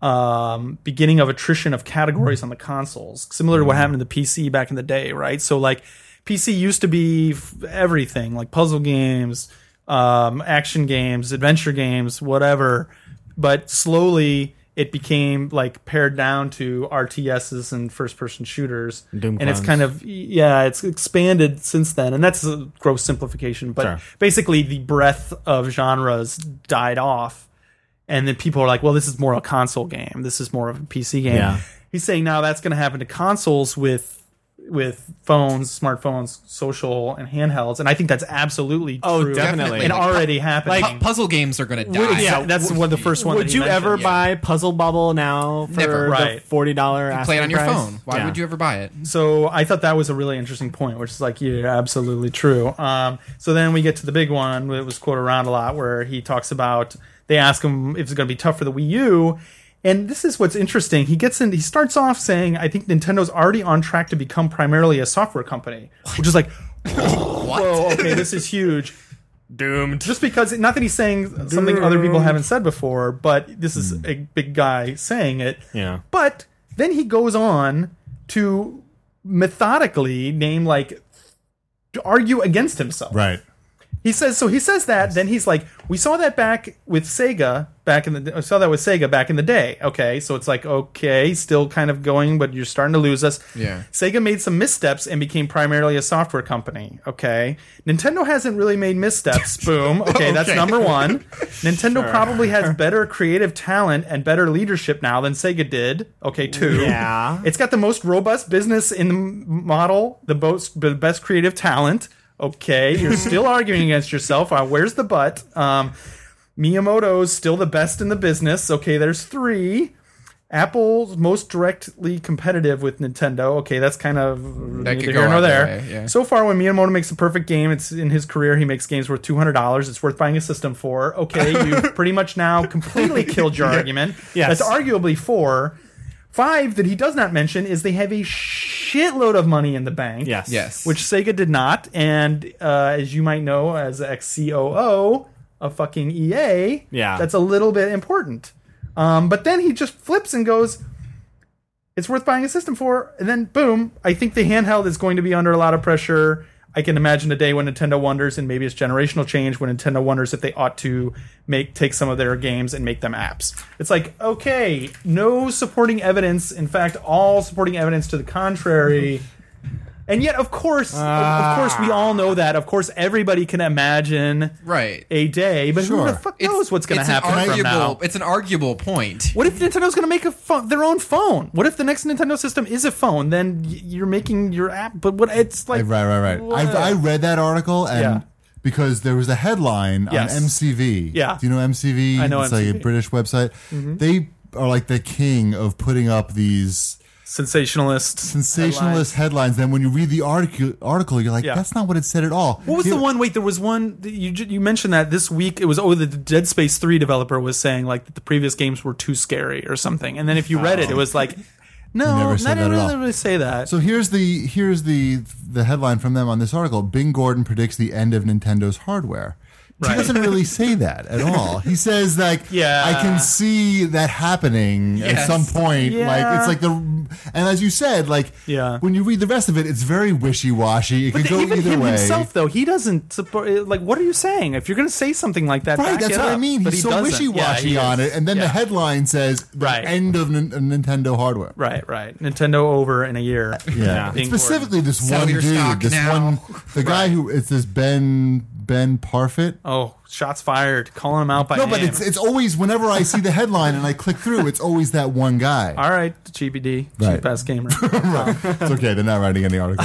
beginning of attrition of categories on the consoles, similar to what happened to the PC back in the day, right? So like PC used to be everything, like puzzle games, action games, adventure games, whatever, but slowly it became like pared down to RTSs and first person shooters. Doom and it's clones. kind of it's expanded since then, and that's a gross simplification, but basically the breadth of genres died off. And then people are like, well, this is more a console game. This is more of a PC game. Yeah. He's saying now that's going to happen to consoles with phones, smartphones, social, and handhelds. And I think that's absolutely true. Definitely. And Like, already happening. Puzzle games are going to die. Yeah, that's one of the first one. Would that he you ever mentioned. buy Puzzle Bubble now for Never. the Right. $40 Play it on your price? phone. Why would you ever buy it? So I thought that was a really interesting point, which is like, yeah, absolutely true. So then we get to the big one that was quoted around a lot, where he talks about, they ask him if it's going to be tough for the Wii U. And this is what's interesting. He starts off saying, I think Nintendo's already on track to become primarily a software company, which is like, whoa, okay, this is huge. Doomed. Just because, not that he's saying something other people haven't said before, but this is a big guy saying it. Yeah. But then he goes on to methodically name, like, to argue against himself. Right. He says that. Then he's like, we saw that back with Sega back in the day. Okay, so it's like, okay, still kind of going, but you're starting to lose us. Yeah. Sega made some missteps and became primarily a software company. Okay, Nintendo hasn't really made missteps. Boom. Okay, that's number one. Nintendo probably has better creative talent and better leadership now than Sega did. Okay, two. Yeah. It's got the most robust business in the model, the best creative talent. Okay, you're still arguing against yourself. Where's the but? Miyamoto's still the best in the business. Okay, there's three. Apple's most directly competitive with Nintendo. Okay, that's kind of That neither could go here nor either there. way, yeah. So far, when Miyamoto makes a perfect game, it's in his career, he makes games worth $200. It's worth buying a system for. Okay, you've pretty much now completely killed your argument. Yes. That's arguably 4. 5 that he does not mention is they have a shitload of money in the bank. Yes. Which Sega did not. And as you might know, as ex-COO of fucking EA, Yeah. that's a little bit important. But then he just flips and goes, it's worth buying a system for. And then, boom, I think the handheld is going to be under a lot of pressure. I can imagine a day when Nintendo wonders, and maybe it's generational change, when Nintendo wonders if they ought to take some of their games and make them apps. It's like, okay, no supporting evidence. In fact, all supporting evidence to the contrary. And yet, of course, we all know that. Of course, everybody can imagine Right. a day, but who Sure. the fuck knows what's going to It's an happen from now? It's an arguable point. What if Nintendo's going to make their own phone? What if the next Nintendo system is a phone? Then you're making your app. But what it's like, Right. what? I read that article and Yeah. because there was a headline Yes. on MCV. Yeah. Do you know MCV? I know it's like a MCV. British website. They are like the king of putting up these sensationalist headlines. Then when you read the article, you're like, Yeah. that's not what it said at all. What was the one? Wait, there was one. You mentioned that this week. It was the Dead Space 3 developer was saying like that the previous games were too scary or something. And then if you read it was like, no, Never not said that at all. really say that. So here's the headline from them on this article. Bing Gordon predicts the end of Nintendo's hardware. He doesn't really say that at all. He says like, Yeah. I can see that happening at Yes. some point. Yeah. Like it's like and as you said, like Yeah. when you read the rest of it, it's very wishy-washy. It But could go even either him way. himself, though, he doesn't support. Like, what are you saying? If you're going to say something like that, Right, back that's it what I up. mean. But He's he so doesn't. wishy-washy Yeah, he on is. it, and then the Yeah. headline says the Right. end of Nintendo hardware. Right. Nintendo over in a year. Yeah, Being specifically this Sell one your dude, stock this now. one, the guy who it's this Ben Parfit. Oh, shots fired. Calling him out by No, name. but it's always whenever I see the headline and I click through, it's always that one guy. All right, GBD, Right. cheap ass gamer. It's okay, they're not writing any articles.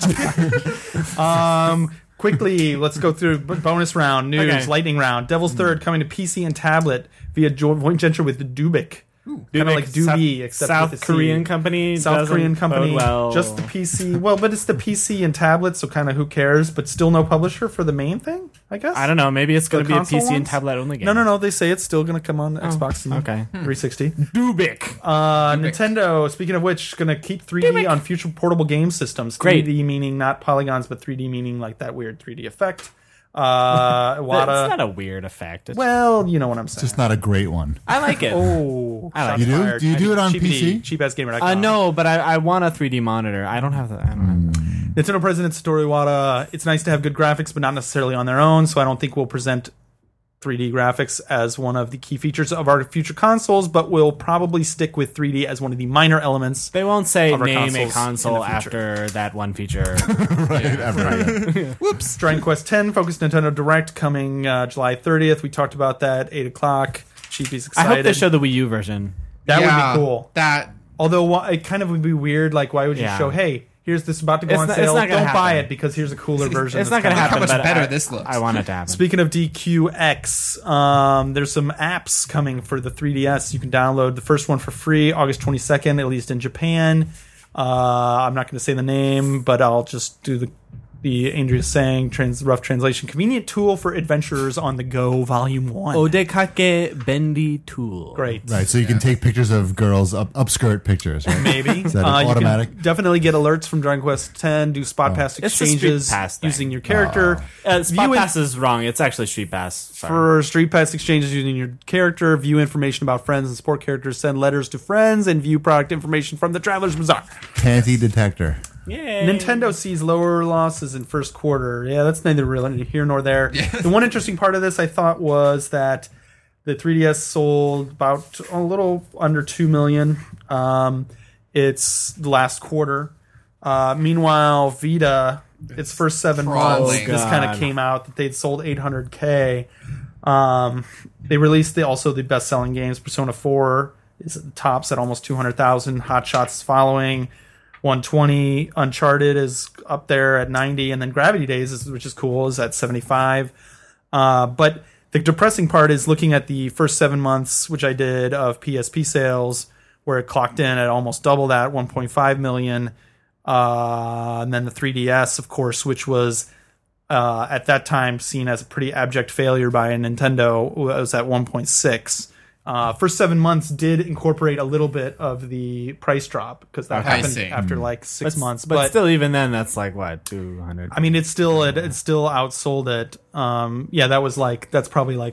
Quickly, let's go through bonus round news, Okay. lightning round. Devil's Third coming to PC and tablet via joint venture with Dubik. Kind of like Doobie, except South with a C. Korean company. South doesn't Korean company, bode well. just the PC. Well, but it's the PC and tablet, so kind of who cares? But still no publisher for the main thing, I guess. I don't know. Maybe it's going to be a console PC and ones? tablet only game. No. They say it's still going to come on Xbox and okay. 360. Dubik. Nintendo, speaking of which, going to keep 3D on future portable game systems. 3D Great. meaning not polygons, but 3D meaning like that weird 3D effect. It's Iwata. not a weird effect. It's, Well, you know what I'm saying. Just not a great one. I like it. Oh, I like shots it. You do? fired. Do you do it on PC? Cheapassgamer.com. No, but I want a 3D monitor. I don't have that. I don't have that. Nintendo President Satoru Iwata, it's nice to have good graphics, but not necessarily on their own, so I don't think we'll present 3D graphics as one of the key features of our future consoles, but we'll probably stick with 3D as one of the minor elements. They won't say Of our name a consoles in console the future. after that one feature. Whoops. Dragon Quest X Focused Nintendo Direct coming July 30th. We talked about that, 8 o'clock. Cheapy's I excited. hope they show the Wii U version. That Yeah, would be cool. That Although it kind of would be weird, like why would you Yeah. show, hey, here's this about to go It's on not- sale, it's not don't gonna buy happen. it because here's a cooler version. It's that's not going to coming. happen. Look how much but better I- this looks. I want it to happen. Speaking of DQX, there's some apps coming for the 3DS. You can download the first one for free, August 22nd, at least in Japan. I'm not going to say the name, but I'll just do the Andrea saying rough translation. Convenient tool for adventurers on the go, Volume 1. Odekake Bendy Tool. Great. Right, so you can take pictures of girls, upskirt pictures, right? Maybe. Is that You automatic? can definitely get alerts from Dragon Quest X, do spot pass It's the Street exchanges Pass thing. using your character. Spot View Pass is wrong. It's actually Street Pass. Sorry. For Street Pass exchanges using your character, view information about friends and support characters, send letters to friends, and view product information from the Traveler's Bazaar. Panty detector. Yay. Nintendo sees lower losses in first quarter. Yeah, that's neither really here nor there. The one interesting part of this I thought was that the 3DS sold about a little under 2 million. It's the last quarter. Meanwhile, Vita, its first 7 months, Crawling. this kind of came out that they'd sold 800K. They released also the best-selling games. Persona 4 is at the tops at almost 200,000. Hot Shots is following 120. Uncharted is up there at 90, and then Gravity Days, which is cool, is at 75. But the depressing part is looking at the first 7 months, which I did, of PSP sales, where it clocked in at almost double that, 1.5 million. And then the 3DS, of course, which was at that time seen as a pretty abject failure by Nintendo, was at 1.6. First 7 months did incorporate a little bit of the price drop because that happened see. after like 6 months. But still, even then, that's like what, 200? I mean, it still outsold it. That's probably like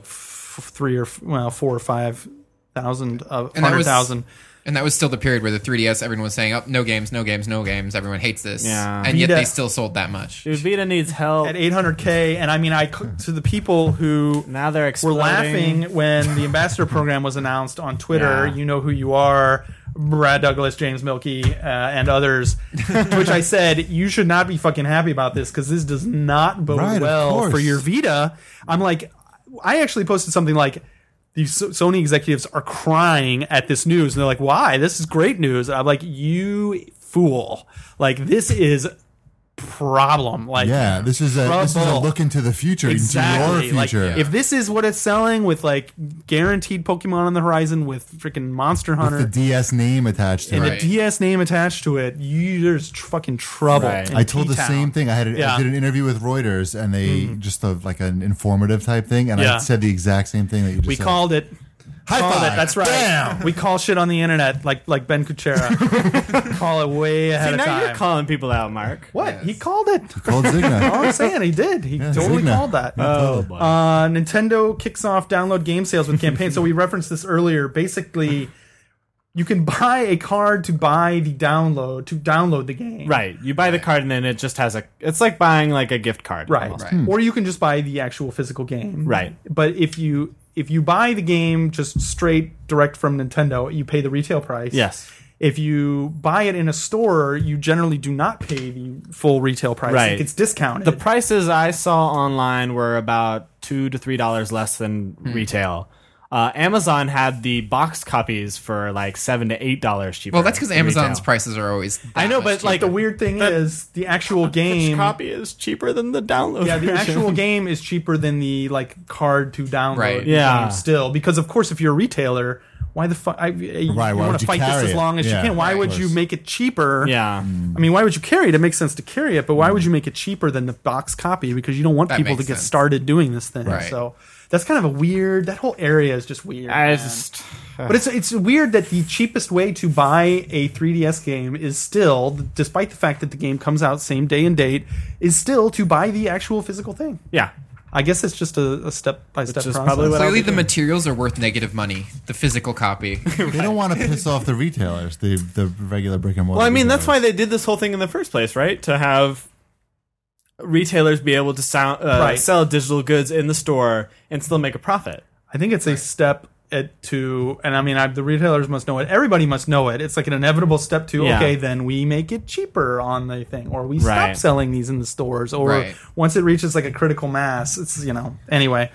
4 or 5 thousand of And that was- 100,000. And that was still the period where the 3DS, everyone was saying, "Oh, no games, no games, no games." Everyone hates this, Yeah. and yet Vita- they still sold that much. Dude, Vita needs help. At 800K, and I mean, to the people who Now they're were exploding. laughing when the ambassador program was announced on Twitter. Yeah. You know who you are, Brad Douglas, James Milkey, and others. To which I said, you should not be fucking happy about this because this does not bode Right, of well course. for your Vita. I'm like, I actually posted something like, these Sony executives are crying at this news, and they're like, "Why? This is great news." I'm like, "You fool! Like, this is problem. Like, Yeah, this is a trouble. look into the future, Exactly. into your future. Like, if this is what it's selling with like guaranteed Pokemon on the horizon with freaking Monster Hunter With the DS name attached to and it. Right. the DS name attached to it, there's fucking trouble. Right. in I told the T-Town. same thing. I Yeah. did an interview with Reuters, and they just like an informative type thing, and Yeah. I said the exact same thing that you just We said. called it. High Called five. it. That's right. Bam. We call shit on the internet like Ben Kuchera. Call it way ahead See, of now time. you're calling people out, Mark. What? Yes. He called it. Called Zigna. All I'm saying, he did. He totally Zigna. called that. Oh, boy. Nintendo kicks off download game sales with campaign. So we referenced this earlier. Basically, you can buy a card to buy the download the game. Right. You buy the card and then it just has it's like buying like a gift card. Right. almost. Or you can just buy the actual physical game. Right. But if you buy the game just straight direct from Nintendo, you pay the retail price. Yes. If you buy it in a store, you generally do not pay the full retail price. Right. Like, it's discounted. The prices I saw online were about $2 to $3 less than retail. Amazon had the box copies for like $7 to $8 cheaper. Well, that's because than Amazon's retail. prices are always. that I know, much but like the weird thing is the actual each game. copy is cheaper than the download. Yeah, the version. actual game is cheaper than the like card to download. Right. Yeah. game still, because of course, if you're a retailer, why the fuck? You why want would to you fight this carry as it? long as Yeah, you can. Why right. would Of you course. make it cheaper? Yeah. I mean, why would you carry it? It makes sense to carry it, but why would you make it cheaper than the box copy? Because you don't want That people to makes get sense. started doing this thing. Right. So that's kind of a weird. That whole area is just weird. I man. just. But it's weird that the cheapest way to buy a 3DS game is still, despite the fact that the game comes out same day and date, is still to buy the actual physical thing. Yeah. I guess it's just a step by step Which is process. probably what Clearly, I'll be the doing. materials are worth negative money. The physical copy. They don't want to piss off the retailers, the regular brick and mortar. Well, I mean, that's why retailers. they did this whole thing in the first place, right? To have retailers be able to sell digital goods in the store and still make a profit. I think it's a step to, and I mean, the retailers must know it. Everybody must know it. It's like an inevitable step to, Yeah. okay, then we make it cheaper on the thing, or we stop Right. selling these in the stores, or Right. once it reaches like a critical mass, it's, anyway.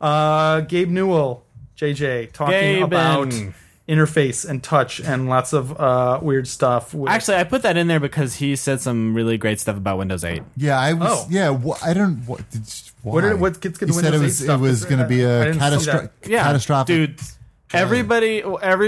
Gabe Newell, JJ, talking about interface and touch and lots of weird stuff. With, Actually, I put that in there because he said some really great stuff about Windows 8. Yeah, I was. Oh. Yeah, I don't. Why? what gets good He said it Windows 8 was stuff? going to be I a didn't see that. catastrophic. Dude. Everybody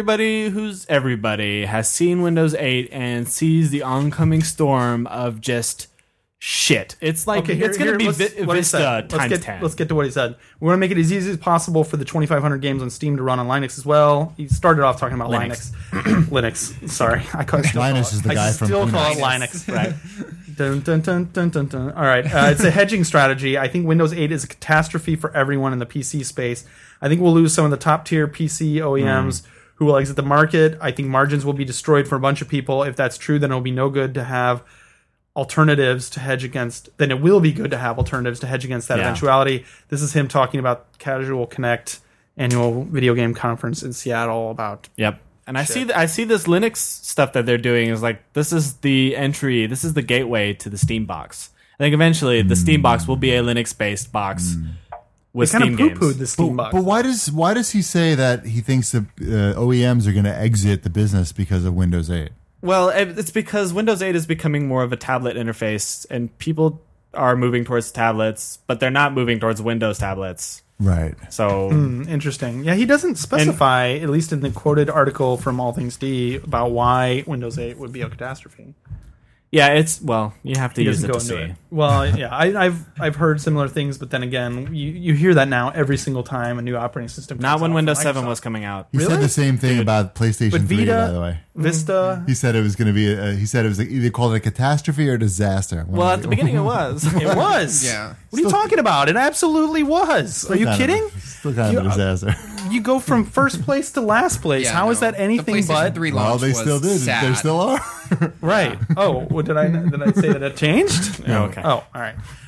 has seen Windows 8 and sees the oncoming storm of just shit. It's like it's going to be what he Vista said. times 10. Let's get to what he said. We want to make it as easy as possible for the 2,500 games on Steam to run on Linux as well. He started off talking about Linux. Linux. Sorry, I call it. Linus is the guy from Still call it Linux. Linux. Right. Dun, dun, dun, dun, dun, dun. All right. It's a hedging strategy. I think Windows 8 is a catastrophe for everyone in the PC space. I think we'll lose some of the top tier PC OEMs who will exit the market. I think margins will be destroyed for a bunch of people. If that's true, then it'll be no good to have alternatives to hedge against, then it will be good to have alternatives to hedge against that eventuality. This is him talking about Casual Connect annual video game conference in Seattle about. Yep. And I see this Linux stuff that they're doing is like, this is the entry, this is the gateway to the Steam box. I think eventually the Steam box will be a Linux-based box with They kind Steam of poo-pooed games. the Steam box. But why does he say that he thinks the OEMs are going to exit the business because of Windows 8? Well, it's because Windows 8 is becoming more of a tablet interface, and people are moving towards tablets, but they're not moving towards Windows tablets. Right. So Interesting. Yeah, he doesn't specify, at least in the quoted article from All Things D, about why Windows 8 would be a catastrophe. yeah, you have to He use doesn't it go to into see. it. Well, yeah, I've heard similar things, but then again, you hear that now every single time a new operating system comes Not when out from Windows 7 Microsoft. was coming out. He Really? said the same thing about PlayStation But 3, Vita- by the way. Vista. He said it was going to be. He said it was either called a catastrophe or a disaster. Well, at the beginning it was. It was. Yeah. What are you talking about? It absolutely was. Are you kidding? Still kind of a disaster. You go from first place to last place. Yeah, How is no. that anything the PlayStation but 3 Well, launch they was still did. sad. They still are. right? Oh, what did I say that it changed? Oh, okay. Oh, all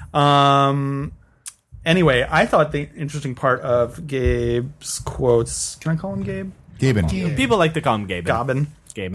right. Anyway, I thought the interesting part of Gabe's quotes. Can I call him Gabe? Gaben. People like to call him Gaben. Gaben.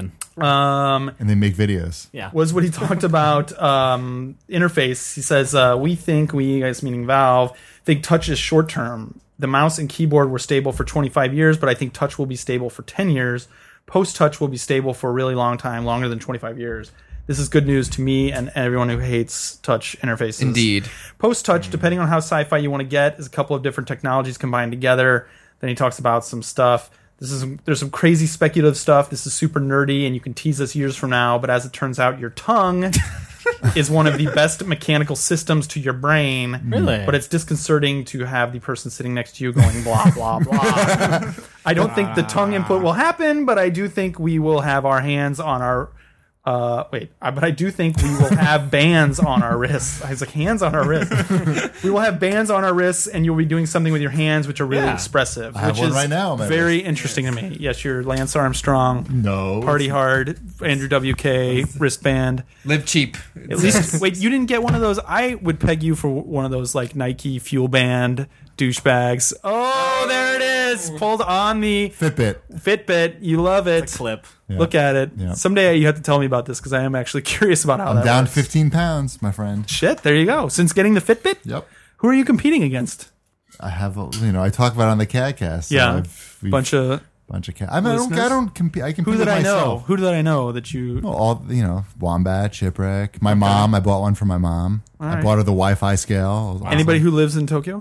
Gaben. And they make videos. Yeah. Was what he talked about interface. He says, we guys meaning Valve, think touch is short term. The mouse and keyboard were stable for 25 years, but I think touch will be stable for 10 years. Post-touch will be stable for a really long time, longer than 25 years. This is good news to me and everyone who hates touch interfaces. Indeed. Post-touch, depending on how sci-fi you want to get, is a couple of different technologies combined together. Then he talks about some stuff. There's some crazy speculative stuff. This is super nerdy, and you can tease us years from now. But as it turns out, your tongue is one of the best mechanical systems to your brain. Really? But it's disconcerting to have the person sitting next to you going blah, blah, blah. I don't think the tongue input will happen, but I do think we will have our hands on our... but I do think we will have bands on our wrists. I was like, hands on our wrists. We will have bands on our wrists, and you'll be doing something with your hands, which are really expressive. I have which one is right now on my very wrist. interesting to me. Yes, your Lance Armstrong, No. Party Hard, Andrew WK wristband. Live cheap. At least, wait, you didn't get one of those? I would peg you for one of those like Nike Fuel Band douchebags. Oh, there it is, pulled on the Fitbit. Fitbit. You love it. Clip. Yeah. Look at it. Yeah. Someday you have to tell me about this because I am actually curious about how I'm that down works. 15 pounds, my friend. Shit, there you go. Since getting the Fitbit, Yep. who are you competing against? I have, I talk about it on the CADcast. So Yeah, we've bunch of cat. I mean, listeners? I don't compete. I compete who did with I know? myself. Who did I know that you? Well, all Wombat, Chipwreck. My mom. I bought one for my mom. I right. bought her the Wi-Fi scale. It was Anybody awesome. who lives in Tokyo?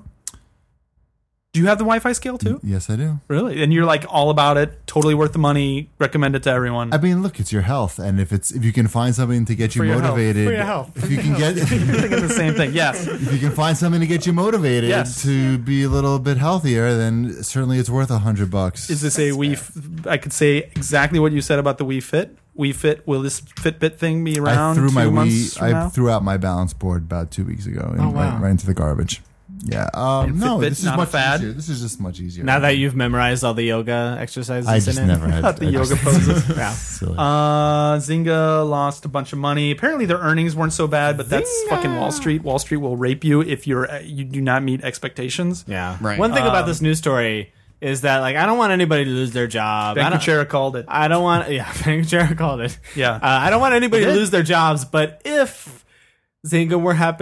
Do you have the Wi-Fi scale too? Yes, I do. Really? And you're like all about it. Totally worth the money. Recommend it to everyone. I mean, look, it's your health, and if you can find something to get you For your health. motivated, For your health. if you can get, You're thinking the same thing. Yes. if you can find something to get you motivated Yes. to be a little bit healthier, then certainly it's worth $100. Is this a Wii? I could say exactly what you said about the Wii Fit. Wii Fit. Will this Fitbit thing be around? I threw 2 my months Wii. from I now? threw out my balance board about 2 weeks ago, and Oh, wow. right into the garbage. Yeah. And No, Fitbit, this is not a much fad? easier. This is just much easier. Now that you've memorized all the yoga exercises, I just in it. never had Not the I yoga just- poses. Yeah. Silly. Zynga lost a bunch of money. Apparently, their earnings weren't so bad, but that's fucking Wall Street. Wall Street will rape you if you do not meet expectations. Yeah. Right. One thing about this news story is that I don't want anybody to lose their job. Ben Kuchera called it. I don't want. Yeah, Ben Kuchera called it. Yeah. I don't want anybody He to did. lose their jobs. But if Zynga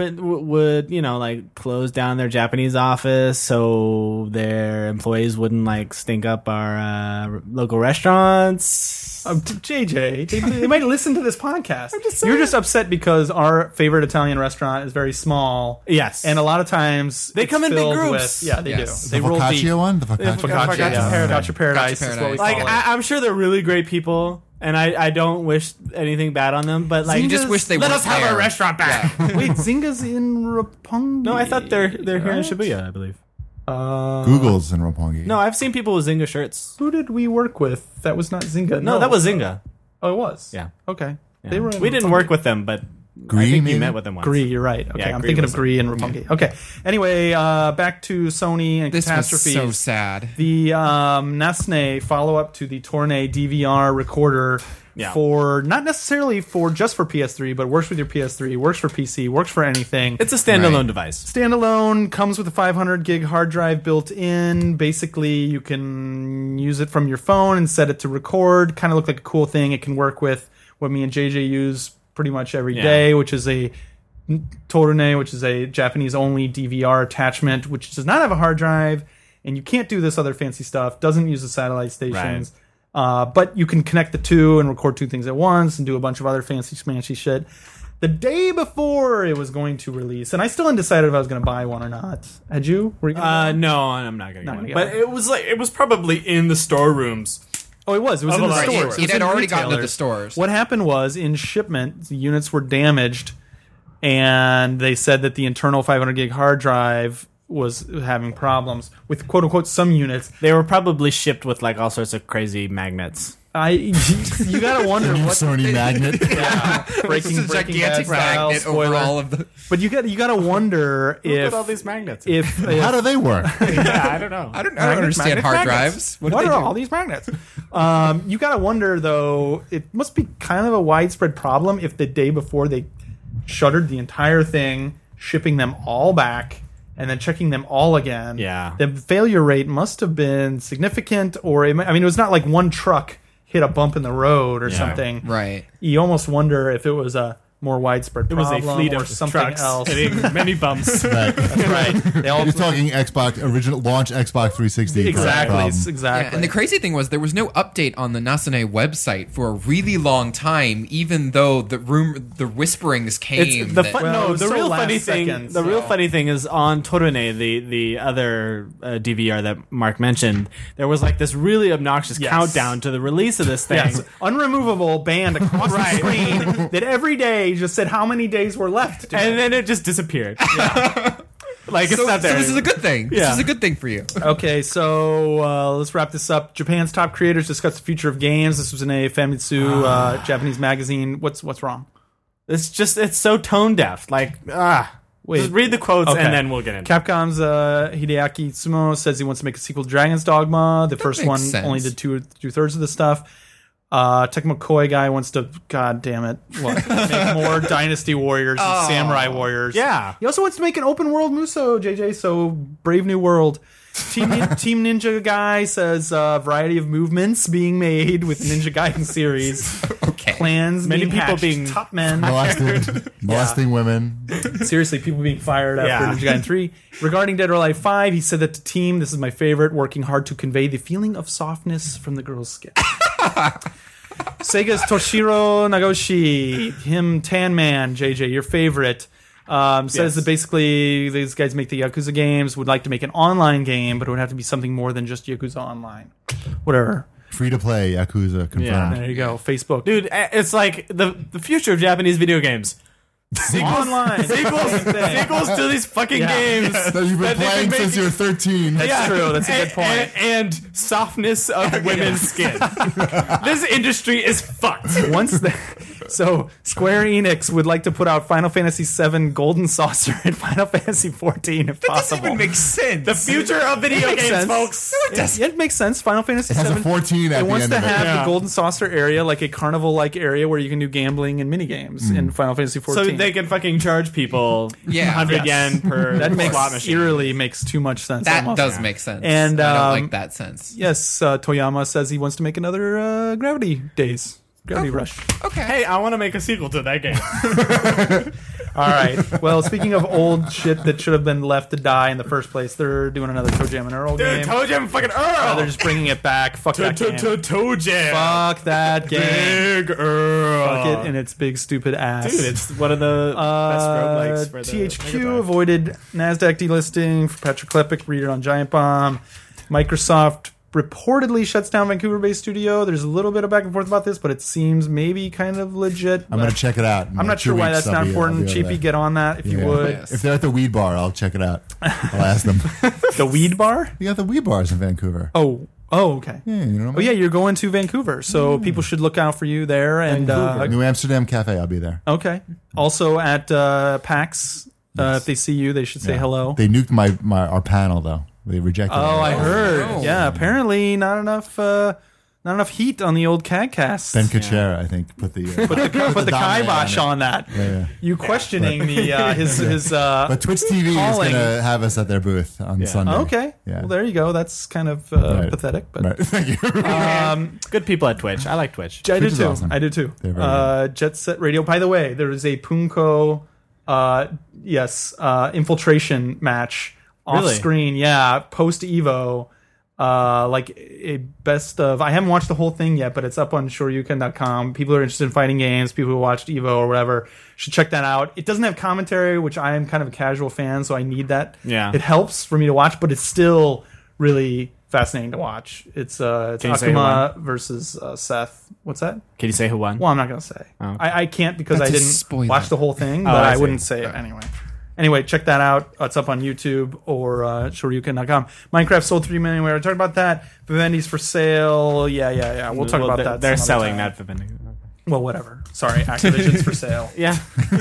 would close down their Japanese office so their employees wouldn't stink up our local restaurants. JJ, they might listen to this podcast. You're just upset because our favorite Italian restaurant is very small. Yes. And a lot of times They it's come in big filled groups. With, yeah, they Yes. do. the They roll deep. focaccia one? The focaccia? Focaccia, Focaccia Paradise. Focaccia Paradise is what we Focaccia call it. I'm sure they're really great people, and I don't wish anything bad on them. But You just wish they let weren't us have there. our restaurant back. Wait, Zynga's in Roppongi. No, I thought they're here in Shibuya, I believe. Google's in Roppongi. No, I've seen people with Zynga shirts. Who did we work with? That was not Zynga. No, that was Zynga. Oh, it was. Yeah. Okay. Yeah. They were. In We didn't Roppongi. work with them, but Gree, I think you maybe? met with them once. Gree, you're right. Okay, Yeah, I'm Gree thinking was of Gree and Rapungi. Okay. Anyway, back to Sony and This was catastrophes. so sad. The Nasne follow-up to the Tournai DVR recorder Yeah. for not necessarily for just for PS3, but works with your PS3, works for PC, works for anything. It's a standalone Right. device. Standalone, comes with a 500 gig hard drive built in. Basically, you can use it from your phone and set it to record. Kind of look like a cool thing. It can work with what me and JJ use pretty much every Yeah. day, which is a Torune, which is a Japanese-only DVR attachment, which does not have a hard drive, and you can't do this other fancy stuff. Doesn't use the satellite stations. But you can connect the two and record two things at once and do a bunch of other fancy smashy shit. The day before it was going to release, and I still undecided if I was going to buy one or not. Had you? Were you gonna buy one? No, I'm not gonna Not get one. gonna But get it was probably in the storerooms. Oh, it was. It was in the Right. stores. It was had in already gotten to the retailers. stores. What happened was, in shipment, the units were damaged, and they said that the internal 500 gig hard drive was having problems with quote unquote some units. They were probably shipped with like all sorts of crazy magnets. You gotta wonder New what Sony magnet. breaking It's a gigantic Bad style, magnet spoiler. over all of the. But you gotta wonder Who if put all these magnets? How do they work? Yeah, I don't know. I don't understand hard drives. What do What they are do? all these magnets? You gotta wonder though. It must be kind of a widespread problem if the day before they shuttered the entire thing, shipping them all back, and then checking them all again. Yeah. The failure rate must have been significant, or it was not like one truck hit a bump in the road or something. Right. You almost wonder if it was a more widespread It was problem a fleet or of something trucks else. hitting many bumps. Right. Right. They all You're talking Xbox original launch Xbox 360. exactly. problem. Exactly. Yeah, and the crazy thing was there was no update on the Nasane website for a really long time, even though the whisperings came. It's the that- fun, Well, it no, was the so real last funny thing. second, The real so- funny thing is on Torune, the other DVR that Mark mentioned. There was like this really obnoxious Yes. countdown to the release of this thing. Yes, unremovable band across the Right. screen that every day just said how many days were left. And then it just disappeared. Like it's so, not there. so this is a good thing. Yeah. This is a good thing for you. Okay, so let's wrap this up. Japan's top creators discuss the future of games. This was in a Famitsu Japanese magazine. What's wrong? It's so tone deaf. Like Wait. just read the quotes Okay. and then we'll get into it. Capcom's Hideaki Tsumo says he wants to make a sequel to Dragon's Dogma. The first makes one sense. only did two-thirds of the stuff. Tecmo Koei guy wants to, god damn it, make more Dynasty Warriors and Samurai Warriors. Yeah. He also wants to make an open world Muso, JJ, so Brave New World. Team Ninja guy says variety of movements being made with Ninja Gaiden series. Okay. Plans, Many people hatched, being- top men. Molesting women. Seriously, people being fired after Yeah. Ninja Gaiden 3. Regarding Dead or Alive 5, he said that the team, this is my favorite, working hard to convey the feeling of softness from the girl's skin. Sega's Toshiro Nagoshi, him Tan Man, JJ, your favorite, says Yes. that basically these guys make the Yakuza games, would like to make an online game, but it would have to be something more than just Yakuza Online. Whatever. Free to play Yakuza confirmed. Yeah. There you go. Facebook. Dude, it's like the future of Japanese video games. Online. Sequels to these fucking Yeah. games. That you've been That they've playing been since making- you're 13. That's true. That's a good point. And softness of women's skin. This industry is fucked. Once so Square Enix would like to put out Final Fantasy VII Golden Saucer and Final Fantasy XIV if Doesn't possible. even make sense. The future of video Makes games, sense. folks. It makes sense. Final Fantasy It has a VII. 14 at It the wants end to of it. have Yeah. the Golden Saucer area, like a carnival-like area where you can do gambling and minigames in Final Fantasy XIV. So they can fucking charge people Yeah. 100 Yes. yen per that makes slot machine. eerily makes too much sense. that almost. does make sense. And, I don't um, like that sense. Yes, Toyama says he wants to make another Gravity Days. Gravity Rush. Okay. Hey, I want to make a sequel to that game. All right. Well, speaking of old shit that should have been left to die in the first place, they're doing another Toe Jam and Earl Dude, game. Toe Jam fucking Earl. They're just bringing it back. Fuck that game. Toe Jam. Fuck that game. Big Earl. Fuck it in its big stupid ass. Dude, it's one of the best roguelikes for the THQ Mega Drive. avoided NASDAQ delisting for Patrick Klepek. Read it on Giant Bomb. Microsoft reportedly shuts down Vancouver-based studio. There's a little bit of back and forth about this, but it seems maybe kind of legit. I'm going to check it out. I'm not sure why that's not important. Cheapy, get on that if you Yeah. would. Yes. If they're at the weed bar, I'll check it out. I'll ask them. The Weed Bar? You got the weed bars in Vancouver. Oh, Oh, okay. Yeah, you know. Oh, yeah, you're going to Vancouver, so people should look out for you there. And New Amsterdam Cafe. I'll be there. okay, also at PAX. If they see you, they should say Yeah. hello. They nuked our panel though. They rejected. Oh, I it. heard. no. Yeah, apparently not enough heat on the old CADcast. Ben Kuchera, I think, put the Put the kibosh it. on that. Yeah. You questioning the his But Twitch TV calling. is going to have us at their booth on Sunday. Okay. Yeah. Well, there you go. That's kind of Right. pathetic, but Right. Thank you. Good people at Twitch. I like Twitch. I do Twitch is too. awesome. I do too. They're very Jet Set Radio. By the way, there is a Punko, infiltration match off Really? screen. Yeah, post Evo. Like a best of. I haven't watched the whole thing yet, but it's up on shoryuken.com. People who are interested in fighting games, people who watched Evo or whatever, should check that out. It doesn't have commentary, which I am kind of a casual fan, so I need that. Yeah. It helps for me to watch, but it's still really fascinating to watch. It's Can you say who Akuma versus Seth. What's that? Can you say who won? Well, I'm not going to say. Oh. I can't because That's I a didn't spoiler. watch the whole thing, but I I see. wouldn't say it anyway. Anyway, check that out. It's up on YouTube or shoryuken.com. Minecraft sold 3 million. We already talked about that. Vivendi's for sale. Yeah. We'll talk about that. They're some other selling time. that for vending. Well, whatever. Sorry, Activision's for sale. Yeah.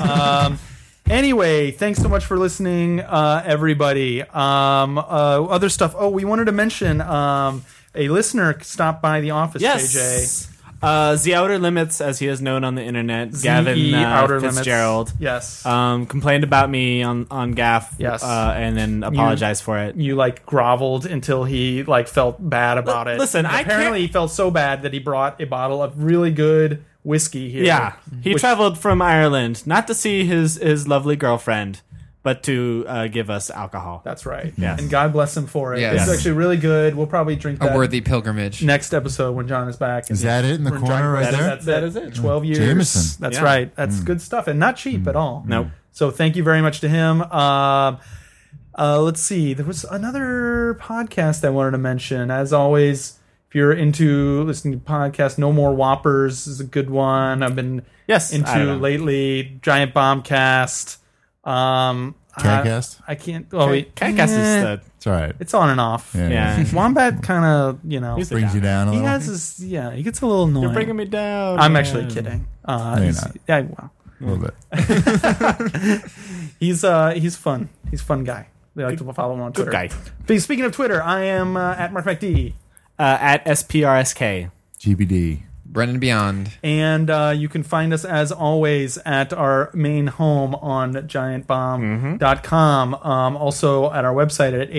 Anyway, thanks so much for listening, everybody. Other stuff. Oh, we wanted to mention a listener stopped by the office, JJ. Yes. The Outer Limits, as he is known on the internet, Gavin ZE Outer Fitzgerald, Limits. Yes. complained about me on Gaff, Yes. and then apologized for it. You like groveled until he like felt bad about it. Listen, And I apparently he felt so bad that he brought a bottle of really good whiskey here. Yeah, he traveled from Ireland not to see his lovely girlfriend, but to give us alcohol. That's right. Yes. And God bless him for it. Yes. It's actually really good. We'll probably drink A that worthy pilgrimage. next episode when John is back. Is that it in the We're corner drunk- right there? That is it. 12 years. Jameson. That's Yeah. right. That's good stuff and not cheap at all. Nope. So thank you very much to him. Let's see. There was another podcast I wanted to mention. As always, if you're into listening to podcasts, No More Whoppers is a good one. I've been Yes, I don't into know. lately. Giant Bombcast. Catcast? I can't. Oh, wait. Catcast is It's all right. It's on and off. yeah. Wombat kind of, He's a Brings you down a he little. has his, he gets a little annoying. You're bringing me down. I'm man. actually kidding. you're not. Yeah, well, a little bit. he's fun. He's a fun guy. They like to follow him on Twitter. Good guy. But speaking of Twitter, I am at Mark McD, At SPRSK. GBD. Brennan Beyond. and you can find us as always at our main home on GiantBomb.com. Also at our website at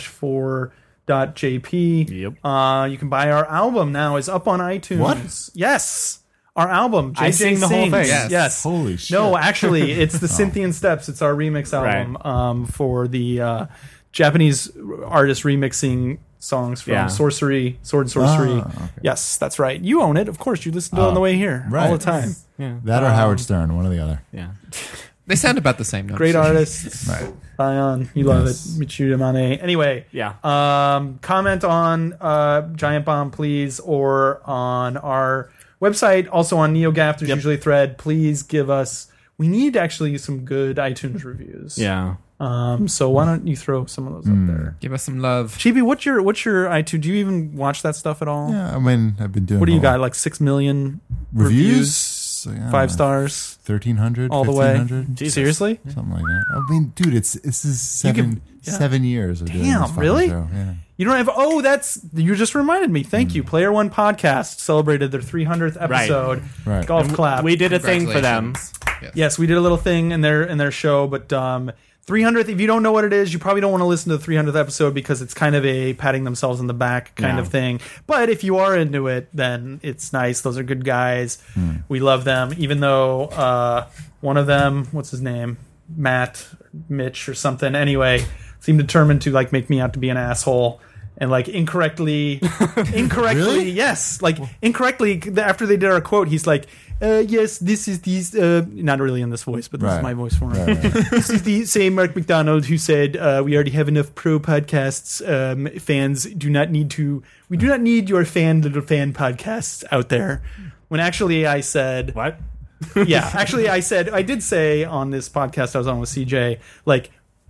8-4.jp. Yep. You can buy our album now. It's up on iTunes. What? Yes. Our album. JJ I sing the whole Sings. thing. Yes. Holy shit. No, actually, it's the Cynthian Steps. It's our remix album for the Japanese artist remixing songs from Yeah. Sword and Sorcery. Ah, okay. Yes, that's right. You own it. Of course, you listen to it on the way here right. all the time. Yeah. That or Howard Stern, one or the other. Yeah. They sound about the same. don't Great they? artists. Right. Ion, you love Yes. it. Michiru Mane. Anyway, Yeah. comment on Giant Bomb, please, or on our website, also on NeoGAF. There's usually a thread. Please give us. We need actually some good iTunes reviews. Yeah. So why don't you throw some of those up there? Give us some love. Chibi, what's your iTunes? Do you even watch that stuff at all? Yeah, I mean, I've been doing. What do you whole- got? Like 6 million Reviews? I don't 5 know, stars 1,300, all the way. 1,500, Jesus. Seriously? something like that. I mean, dude, this is seven yeah. 7 years of doing Damn, this fucking really? show. Yeah. You don't have. Oh, you just reminded me. Thank you. Player One Podcast celebrated their 300th episode. Right. Golf clap. We did a thing for them. Congratulations. Yes, we did a little thing in their show, but 300th. If you don't know what it is, you probably don't want to listen to the 300th episode because it's kind of a patting themselves on the back kind Yeah. of thing. But if you are into it, then it's nice. Those are good guys. We love them, even though one of them, what's his name, Mitch or something. Anyway, seemed determined to like make me out to be an asshole. And like incorrectly, Really? yes, like incorrectly. After they did our quote, he's like, "Yes, this is these." Not really in this voice, but this is Right. my voice for him. Right, right. This is the same Mark McDonald who said, "We already have enough pro podcasts. Fans do not need to. We do not need your little fan podcasts out there." When actually I said, What? yeah, actually I did say on this podcast I was on with CJ, like,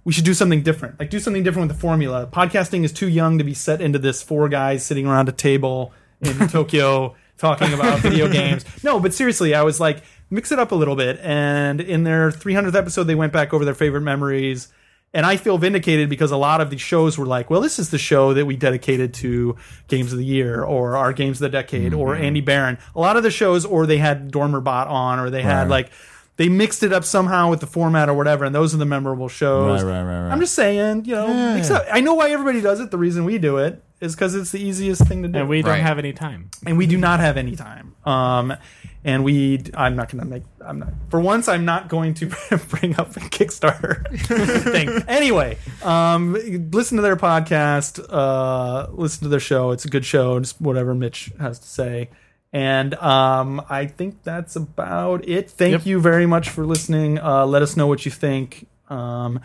we should do something different. Like, do something different with the formula. Podcasting is too young to be set into this 4 guys sitting around a table in Tokyo talking about video games. No, but seriously, I was like, mix it up a little bit. And in their 300th episode, they went back over their favorite memories. And I feel vindicated because a lot of these shows were like, well, this is the show that we dedicated to Games of the Year or our Games of the Decade or Andy Barron. A lot of the shows, or they had Dormerbot on, or they had like, they mixed it up somehow with the format or whatever, and those are the memorable shows. Right. I'm just saying, you know, except, I know why everybody does it. The reason we do it is because it's the easiest thing to do. And we don't Right. have any time. And we do not have any time. And I'm not going to bring up the Kickstarter thing. Anyway, listen to their podcast, listen to their show. It's a good show, just whatever Mitch has to say. And I think that's about it. Thank you very much for listening. Let us know what you think. And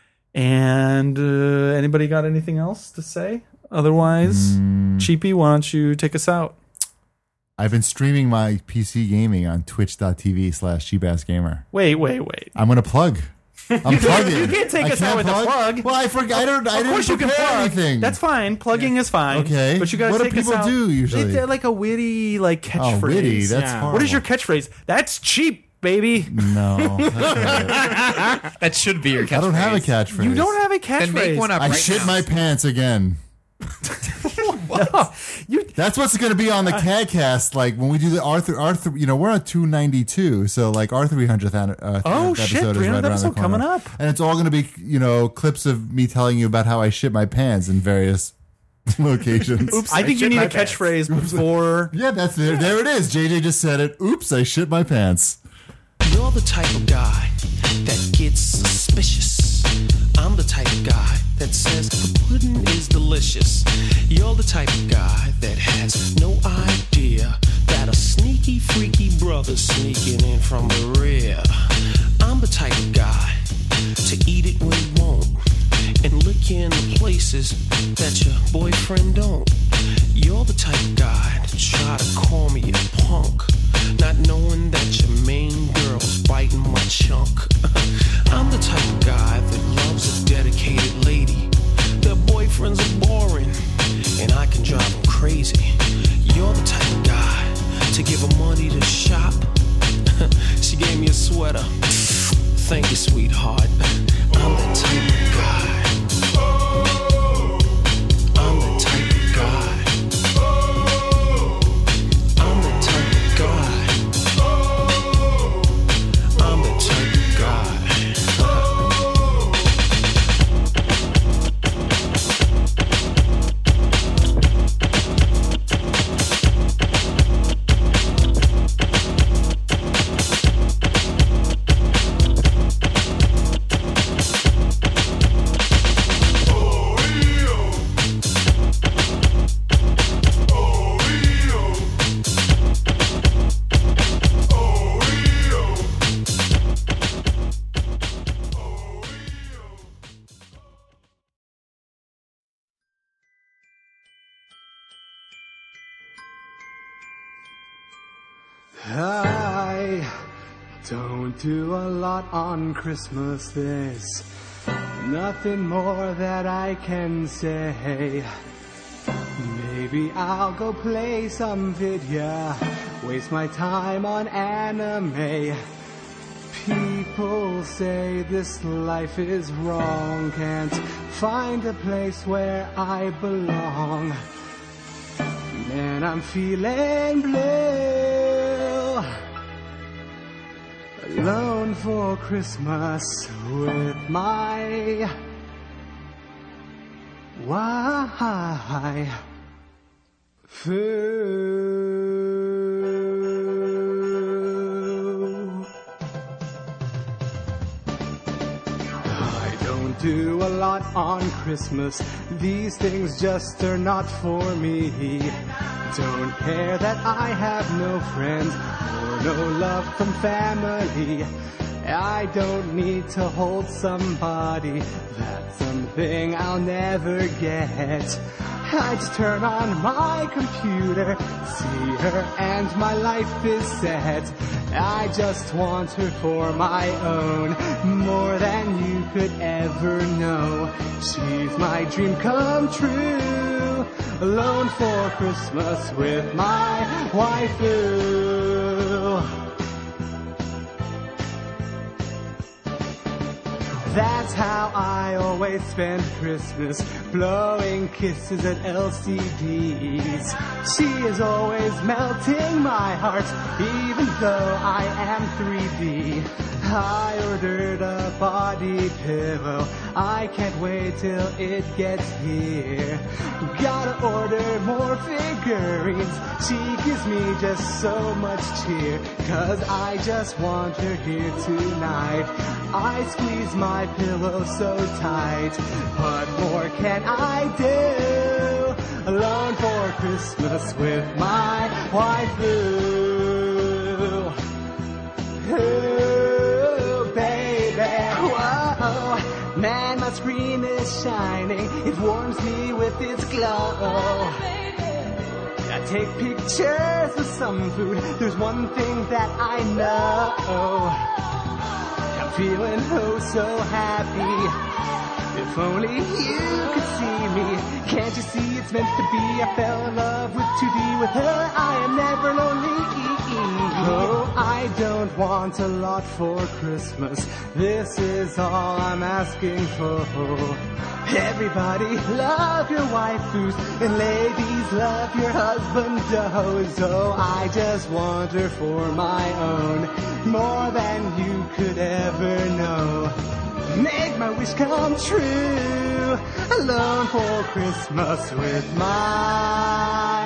anybody got anything else to say? Otherwise, Cheapy, why don't you take us out? I've been streaming my PC gaming on twitch.tv/cheapassgamer. Wait. I'm going to plug. I'm plugging. You can't take us out with a plug. Well, I forgot. I Of course you didn't can prepare plug. anything. That's fine. Plugging is fine. Okay. But you got to What do take us people out. do usually? They're like a witty catchphrase. Oh, witty. That's Yeah. horrible. What is your catchphrase? That's cheap, baby. No. That's right. That should be your catchphrase. I don't have a catchphrase. You don't have a catchphrase. Then make one up I right shit now. my pants again. That's what's going to be on the CADcast. Like when we do the R3, you know, we're at 292, so like our 300th Oh, episode shit, is right 300th around the episode corner. coming up. And it's all going to be, you know, clips of me telling you about how I shit my pants in various locations. Oops, I think you shit need my a pants. catchphrase before. Yeah, that's it. There it is. JJ just said it. Oops, I shit my pants. You're the type of guy that gets suspicious. I'm the type of guy that says the pudding is delicious. You're the type of guy that has no idea that a sneaky, freaky brother's sneaking in from the rear. I'm the type of guy to eat it when he won't and lick you in the places that your boyfriend don't. You're the type of guy to try to call me a punk, not knowing that your main girl's biting my chunk. I'm the type of guy that loves a dedicated lady. Their boyfriends are boring, and I can drive them crazy. You're the type of guy to give her money to shop. She gave me a sweater. Thank you, sweetheart. I'm the type of guy. I'm the type of guy. I'm the type of guy. I'm the type of guy. I don't do a lot on Christmas. There's nothing more that I can say. Maybe I'll go play some video, waste my time on anime. People say this life is wrong, can't find a place where I belong. Man, I'm feeling blue, alone for Christmas with my waifu. I don't do a lot on Christmas. These things just are not for me. Don't care that I have no friends or no love from family. I don't need to hold somebody. That's something I'll never get. I just turn on my computer, see her, and my life is set. I just want her for my own, more than you could ever know. She's my dream come true, alone for Christmas with my waifu. That's how I always spend Christmas, blowing kisses at LCDs. She is always melting my heart, even though I am 3D. I ordered a body pillow, I can't wait till it gets here. Gotta order more figurines, she gives me just so much cheer. 'Cause I just want her here tonight. I squeeze my pillow so tight. What more can I do? Alone for Christmas with my waifu. Ooh, baby, whoa. Man, my screen is shining. It warms me with its glow. I take pictures of some food. There's one thing that I know. I'm feeling oh so happy. If only you could see me. Can't you see it's meant to be? I fell in love with to be with her. I am never lonely. Oh, I don't want a lot for Christmas. This is all I'm asking for. Everybody love your waifus, and ladies love your husbandos. Oh, I just want her for my own, more than you could ever know. Make my wish come true, alone for Christmas with my